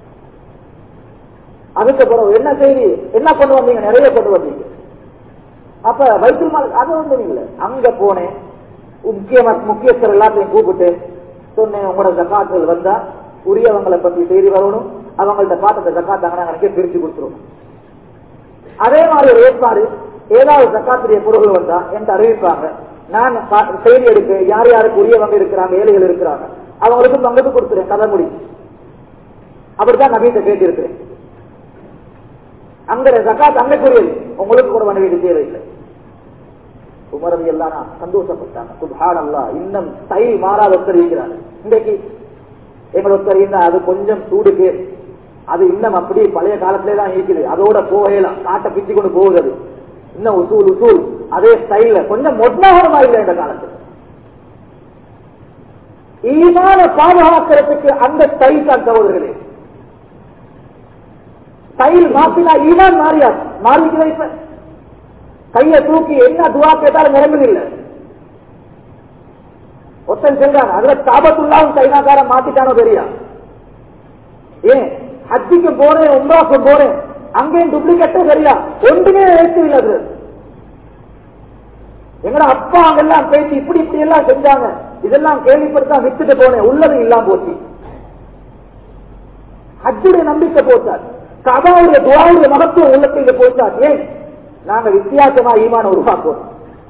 அதுக்கு பிறகு என்ன செய்தி, என்ன கொண்டு வந்தீங்க? நிறைய கொண்டு வந்தீங்க. அப்ப பைத்துல் மால் அது ஒன்றும் இல்லை. அங்க போனேன், முக்கியமா முக்கியஸ்தர் எல்லாத்தையும் கூப்பிட்டு சொன்னேன், உங்களோட ஜக்காத்துகள் வந்தா உரியவங்களை பத்தி செய்தி வரணும், அவங்கள்ட்ட பார்த்த ஜக்காத்தாங்க எனக்கு பிரிச்சு கொடுத்துருவோம். அதே மாதிரி ஒரு ஏற்பாடு, ஏதாவது ஜக்காத்துடைய பொருள்கள் வந்தா என்று அறிவிப்பாங்க, நான் செய்தி எடுக்க யார் யாருக்கு உரியவங்க இருக்கிறாங்க, ஏழைகள் இருக்கிறாங்க, அவங்களுக்கு பங்குக்கு கொடுத்துறேன், கதை முடிச்சு. அப்படித்தான் நபீட்ட கேட்டிருக்கிறேன். அங்க ஜக்காத் அங்கக்குரியது, உங்களுக்கு கூட பண்ண வேண்டிய தேவையில்லை. உமர் ரலியல்லாஹு அன்ஹு சந்தோஷப்பட்டாங்க. சுப்ஹானல்லாஹ், இன்னும் ஸ்டைல் மாறாத ஒருத்தர் இருக்கிறார். இன்றைக்கு எங்களோட ஒருத்தர் இருந்தா அது கொஞ்சம் சூடுக்கு, அது இன்னும் அப்படியே பழைய காலத்திலே தான் இருக்குது, அதோட போகலாம், காட்டை பிச்சு கொண்டு போகுது, இன்னும் உசூல் உசூல் அதே ஸ்டைல்ல கொஞ்சம் மொட்னாகமா இல்லை இந்த காலத்தில். ஈமான பாதுகாக்கிறதுக்கு அந்த ஸ்டைல் தான் சகோதரர்களே. ஸ்டைல் மாத்தினா ஈமான் மாறியா மாறிக்குது. இப்ப கையை தூக்கி என்ன துவா கேட்டாலும் நிரம்புதில்லை. ஒருத்தன் சொல்றாங்க, அதுல காபத்துள்ளாவும் சைனாக்காரன் மாத்திட்டானோ தெரியா? ஏன் ஹஜ்ஜிக்கு போறேன், உம்ராக்கு போறேன், அங்கேயும் டூப்ளிகேட்டே சரியா, ஒன்றுமே ஏற்று இல்லை. எங்கட அப்பா அங்கெல்லாம் பேசி இப்படி இப்படி எல்லாம் செஞ்சாங்க, இதெல்லாம் கேள்விப்படுத்தா விட்டுட்டு போனேன், உள்ளது இல்லாம போச்சு. ஹஜ்ஜுடைய நம்பிக்கை போச்சார், கபாவுடைய துவாவுடைய மகத்துவம் உள்ளத்தில் போச்சார். ஏன் நாங்க வித்தியாசமா ஈமான உருவாக்குவோம்.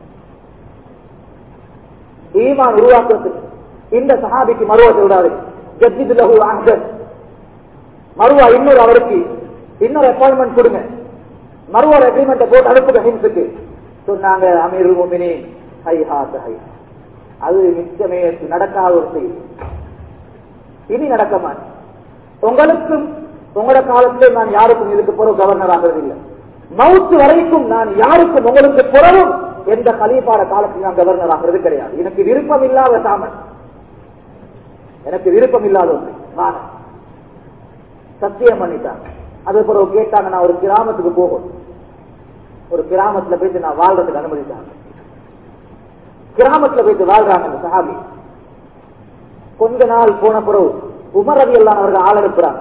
ஈமான் உருவாக்குறதுக்கு இந்த சஹாபிக்கு மருவா சொல்றாரு, ஜத்திது லஹு அஹ்தன், மருவா இன்னொரு அவருக்கு இன்னொரு அப்பாயின்மெண்ட் கொடுங்க, மருவா அக்ரிமெண்ட் போட்டு அனுப்புங்க ஹிம்ஸுக்கு. சொன்னாங்க, அமீருல் முஃமினீன் ஹைஹா ஹை, அது நிச்சயமே நடக்காத ஒரு செய்தி, இனி நடக்க மாட்டேன். உங்களுக்கும் உங்களோட காலத்திலே நான் யாருக்கும் இதுக்கு பிறகு கவர்னர் ஆகிறது இல்லை, மவுத்து வரைக்கும் நான் யாருக்கும் உங்களுக்கு பிறகும் எந்த கலீஃபாட காலத்தில் நான் கவர்னர் ஆகிறது கிடையாது. எனக்கு விருப்பம் இல்லாத சாமன், எனக்கு விருப்பம் இல்லாத ஒன்று நான் சத்தியம் பண்ணிட்டாங்க. அது பிறகு கேட்டாங்க, நான் ஒரு கிராமத்துக்கு போகணும், ஒரு கிராமத்துல போயிட்டு நான் வாழ்றதுக்கு அனுமதித்தாங்க. கிராமத்துல போயிட்டு வாழ்றாங்க அந்த சஹாபி. கொஞ்ச நாள் போன பிறகு உமர் ரலியல்லாஹு அவர்கள் ஆள் அனுப்புறாங்க,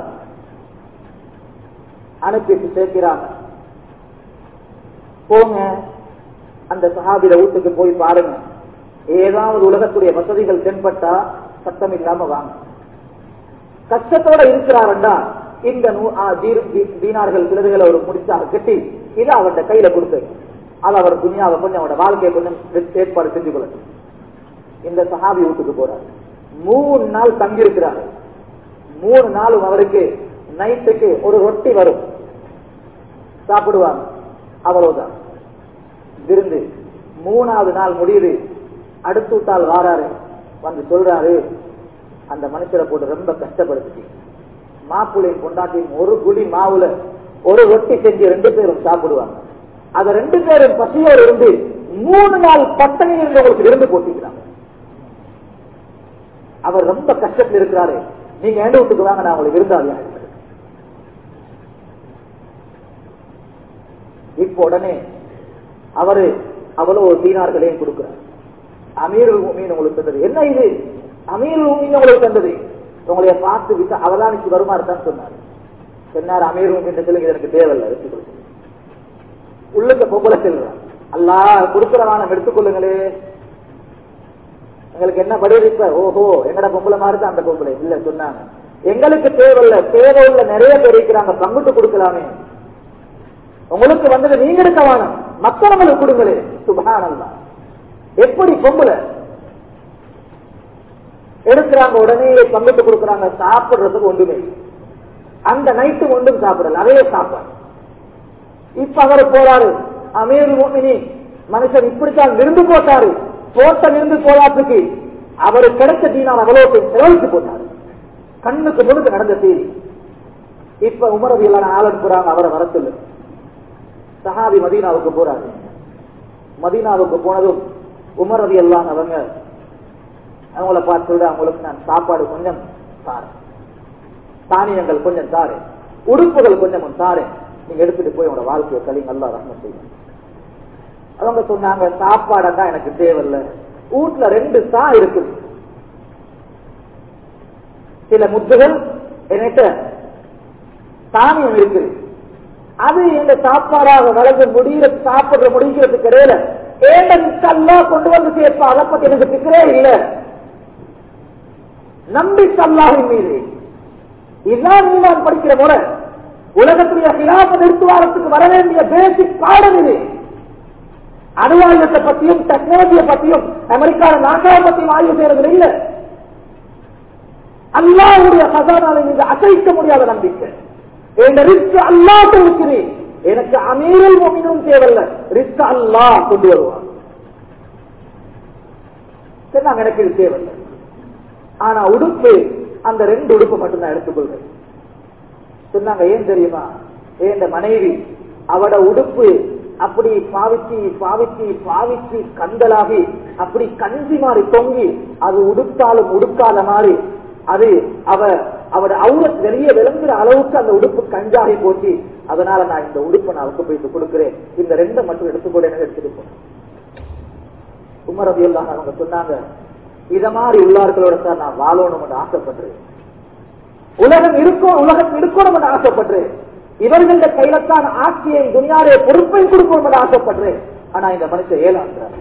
அனுப்பிட்டு சேர்க்கிறாங்க, போங்க அந்த சஹாபில வீட்டுக்கு போய் பாருங்க, ஏதாவது உலகத்துடைய வசதிகள் தென்பட்டா சத்தம் இல்லாம வாங்க. கஷ்டத்தோட இருக்கிறாருண்டா இந்த தீனார்கள் சிலதுகளை ஒரு முடிச்சாக கட்டி இதை அவருடைய கையில கொடுத்து, அது அவர் துணியாவை கொஞ்சம் அவரோட வாழ்க்கையை கொஞ்சம் ஏற்பாடு செஞ்சு கொள்ள. இந்த சஹாபி வீட்டுக்கு போறாரு, மூணு நாள் தங்கி இருக்கிறாரு. மூணு நாளும் அவருக்கு நைட்டுக்கு ஒரு ரொட்டி வரும், சாப்பிடுவாங்க, அவ்வளவுதான் விருந்து. மூணாவது நாள் முடியுது, அடுத்து விட்டால் வாராரு, வந்து சொல்றாரு, அந்த மனுஷரை போட்டு ரொம்ப கஷ்டப்படுத்தி மாப்பிள்ளையும் கொண்டாட்டியும் ஒரு குடி மாவுல ஒரு ரொட்டி செஞ்சு ரெண்டு பேரும் சாப்பிடுவாங்க. அத ரெண்டு பேரும் பசியோடு இருந்து மூணு நாள் பட்டணி இருந்தவங்களுக்கு விருந்து போட்டிக்கிறாங்க. அவர் ரொம்ப கஷ்டத்தில் இருக்கிறாரு. நீங்க எந்த வீட்டுக்கு வாங்க, நான் உங்களுக்கு விருந்தாளியா இருக்கிறேன். இப்ப உடனே அவரு அவ்வளவு தீனார்களையும் கொடுக்கிறார். அமீருல் முஃமினீன் உங்களுக்கு தந்தது என்ன? இது அமீருல் முஃமினீன் உங்களுக்கு தந்தது. உங்களைய பார்த்து விட்டு அவதானிச்சு வருமாறு தான் சொன்னார். சொன்னார், அமீருல் முஃமினீன் சொல்லுங்க, எனக்கு தேவையில்லை, எடுத்துக் கொடுங்க. உள்ளுக்க பொம்பளை செல்றார், அல்லாஹ் கொடுக்கிறவானம் எடுத்துக்கொள்ளுங்களே, எங்களுக்கு என்ன படிப்ப? ஓஹோ, எங்கட பொம்பளை மாதிரி தான் அந்த பொம்பளை இல்ல சொன்னாங்க. எங்களுக்கு தேவையில்லை, தேவை உள்ள நிறைய பேர் இருக்கிறாங்க, பங்கிட்டு கொடுக்கலாமே. உங்களுக்கு வந்தது நீங்க எடுக்க வேணும், மற்றவங்களுக்கு கொடுங்களே. சுப்ஹானல்லாஹ், எப்படி பொம்பளை எடுக்கிறாங்க, உடனே பங்கிட்டு கொடுக்கறாங்க. சாப்பிடுறதுக்கு ஒன்றுமே, அந்த நைட்டு ஒன்றும் சாப்பிடல, அதே சாப்பாடு. இப்ப அவர் போறாரு, அமீருல் முஃமினீன் மனுஷன் இப்படித்தான் விருந்து போட்டாரு. போட்ட விருந்து போராட்டுக்கு அவரு கிடைச்ச தீனார் அவ்வளவு செலவழித்து போட்டாரு. கண்ணுக்கு முழுக்க நடந்த செய்தி. இப்ப உமர் ரலியல்லாஹு அன்ஹு ஆளன் போறாங்க, அவரை வர சொல்லு. சஹாபி மதீனாவுக்கு போறாரு. மதீனாவுக்கு போனதும் உமர் ரலியல்லாஹு அன்ஹு அவங்க அவங்கள பார்த்து சொல்ற, அவங்களுக்கு நான் சாப்பாடு கொஞ்சம் தாரேன், தானியங்கள் கொஞ்சம் தாரேன், உடுப்புகள் கொஞ்சம் தாரேன், நீங்க எடுத்துட்டு போய் உங்களோட வாழ்க்கையை கழிங்க, அல்லாஹ் ரஹ்மத் செய்யும். அவங்க சொன்னாங்க, சாப்பாடா எனக்கு தேவையில்லை, வீட்டுல ரெண்டு சா இருக்குது, சில முத்துகள் என்கிட்ட தானியம் இருக்குது, அது எங்க சாப்பாடாக வளர்ந்து முடிகிற சாப்பிடுற முடிக்கிறதுக்கு இடையில ஏண்டா கொண்டு வந்து சேர்ப்பா, அதை பத்தி எனக்கு பிக்கிறே இல்லை. நம்பிக்கை அல்லாஹ்வின் மீது இதுதான் நான் படிக்கிற முறை. உலகத்துடைய ஹிலாஃபத் நிறுத்துவாரத்துக்கு வர வேண்டிய பேசிக் பாடம் இது. அணுவாயுதத்தை பத்தியும் டெக்னாலஜியை பத்தியும் அமெரிக்கான நாசாவை பத்தியும் ஆய்வு செய்யறது இல்லை. அல்லாஹ்வுடைய ஹஸானாவை மீது அசைக்க முடியாத நம்பிக்கை. என் ரிஸ்க் அல்லாஹ் இருக்கிறேன், எனக்கு அமீருல் முஃமினீன் தேவையில்லை, ரிஸ்க் அல்லாஹ் கொண்டு வருவார். சரி, எனக்கு இது தேவையில்லை. ஆனா உடுப்பு, அந்த ரெண்டு உடுப்பு மட்டும்தான் எடுத்துக்கொள்வேன் சொன்னாங்க. ஏன் தெரியுமா? ஏன் மனைவி அவட உடுப்பு அப்படி பாவிச்சு பாவிச்சு பாவிச்சு கந்தலாகி அப்படி கஞ்சி மாறி தொங்கி, அது உடுத்தாலும் உடுக்காத மாதிரி அது அவ அவட அவுரத் வெளியே விளங்குற அளவுக்கு அந்த உடுப்பு கஞ்சாகி போச்சு. அதனால நான் இந்த உடுப்பை நான் அவருக்கு போயிட்டு கொடுக்கிறேன், இந்த ரெண்டை மட்டும் எடுத்துக்கொள்ள எடுத்துட்டு போனேன். உமர் ரலியல்லாஹு அன்ஹு அவங்க சொன்னாங்க, இத மாதிரி உள்ளார்களோட சார் நான் வாழணும் என்று ஆசைப்படுறேன், உலகம் இருக்கும் உலகம் இருக்கணும் என்று ஆசைப்படுறேன், இவர்கள கையில்தான் ஆட்சியை துனியாவே பொறுப்பை கொடுக்கணும் என்று ஆசைப்படுறேன். ஆனா இந்த மனுஷன் ஏழாங்கிறார்.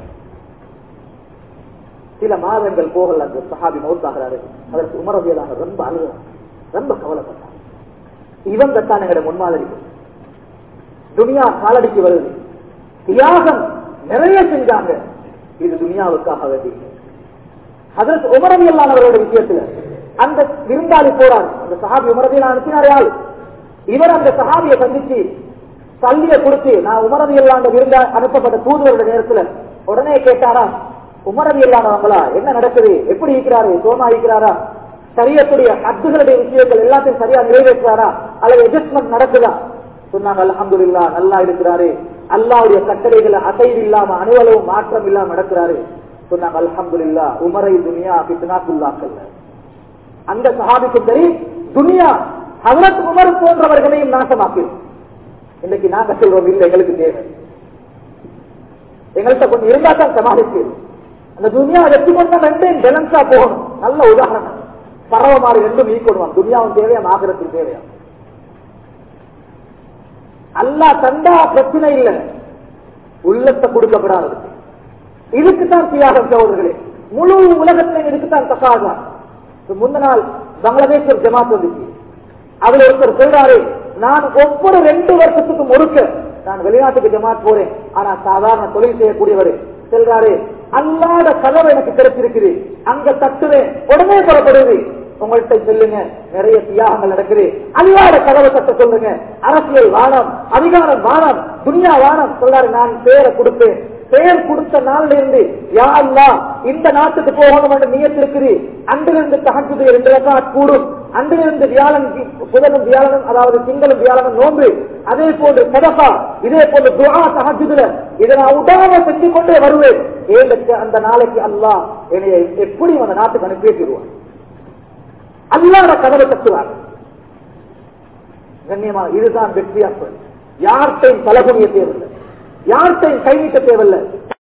சில மாதங்கள் போகல, அந்த சஹாபி மௌத்தாகிறாரு. அதற்கு உமர் ரலியல்லாஹு அன்ஹு ரொம்ப அழுகிறார், ரொம்ப கவலைப்பட்டார். இவங்க தான் எங்களோட முன்மாதிரி. துனியா காலடிக்கு வருது, தியாகம் நிறைய செஞ்சாங்க, இது துனியாவுக்காக வேண்டிய. அதற்கு உமர் ரலியல்லாஹு அன்ஹு அவருடைய விஷயத்துல அந்த விருந்தாளி போறார், அந்த சஹாபி உமர் ரலியல்லாஹு அன்ஹு அனுப்பினார். யார் இவர்? அந்த சஹாபியை சந்திச்சு சல்லியை கொடுத்து, நான் உமர் ரலியல்லாஹு அன்ஹு விருந்தா அனுப்பப்பட்ட தூதுவருடைய நேரத்துல உடனே கேட்டாரா, உமர் ரலியல்லாஹு அன்ஹு என்ன நடக்குது, எப்படி இருக்கிறாரு, சோமா இருக்கிறாரா, சரியத்துடைய ஹத்துகளுடைய விஷயங்கள் எல்லாத்தையும் சரியா நிறைவேற்றாரா, அல்லது அட்ஜஸ்ட்மெண்ட் நடக்குதா? சொன்னாங்க, அல்ஹம்துலில்லாஹ் நல்லா இருக்கிறாரு, அல்லாஹ்வுடைய கட்டளைகளை அசைவு இல்லாம அணுவளவு மாற்றம் இல்லாம நடக்கிறாரு. சொன்னாங்க, அல்ஹம்துலில்லாஹ் உமரை துனியா ஃபித்னாக்குள்ளாக்கல்ல. அந்த சஹாபிக்கும் சரி, துனியா ஹஜ்ரத் உமர் போன்றவர்களையும் நாசமாக்கிடும். இன்னைக்கு நாங்க சொல்றோம், இல்லை எங்களுக்கு தேவை, எங்கள்கிட்ட கொஞ்சம் இருந்தா தான் சமாளிச்சு அந்த துனியா வெற்றி கொண்ட ரெண்டையும் பேலன்ஸா போகணும். நல்ல உதாரணம், பறவை மாறி ரெண்டும் ஈக்கொடுவான். துனியாவும் தேவையா, ஆகிரத்துக்கு தேவையா? அல்லாஹ் தந்தா பிரச்சனை இல்லை, உள்ளத்தை கொடுக்கப்படாது. இதுக்குத்தான் தியாகம் சகோதரர்களே, முழு உலகத்திலும் இதுக்குத்தான் தக்காதான். முந்த நாள் பங்களாதேஷ் ஒரு ஜமாத் வந்துச்சு. அதுல ஒருத்தர் சொல்றாரு, நான் ஒவ்வொரு ரெண்டு வருஷத்துக்கும் ஒருக்க நான் வெளிநாட்டுக்கு ஜமாத் போறேன், ஆனா சாதாரண தொழில் செய்யக்கூடியவர் சொல்றாரு, அல்லாத கதவு எனக்கு கிடைச்சிருக்குது, அங்க தட்டுவேன், உடனே புறப்படுது. உங்கள்கிட்ட சொல்லுங்க, நிறைய தியாகங்கள் நடக்குது, அல்லாத கதவை தட்ட சொல்லுங்க. அரசியல் வானம், அதிகாரம் வானம், துனியா வானம். சொல்றாரு, நான் பேரை கொடுப்பேன், பெயர் கொடுத்த நாள்ல இருந்து யா அல்லாஹ் இந்த நாட்டுக்கு போகணும் என்ற நியத்து இருக்குது. அன்றிலிருந்து தஹஜ்ஜுது இரண்டு ரக்காத் கூடும். அன்றிலிருந்து வியாழன் புதனும் வியாழனும் அதாவது திங்களும் வியாழனும் நோன்பு, அதே போன்று சதகா, இதே போன்று துஆ தஹஜ்ஜுதுல இதை நான் உடாம செஞ்சு கொண்டே வருவேன். ஏழுக்கு அந்த நாளைக்கு அல்லாஹ் என்னை எப்படி அந்த நாட்டுக்கு அனுப்பி வைக்கிறான். அல்லாஹ் கதவை தட்டுவார். கண்ணியமா இதுதான் வெற்றியாற்பது. யார்கிட்டையும் தலகுனிய தேவையில்லை, யார்கிட்டையும் கை நீட்ட தேவையில்லை.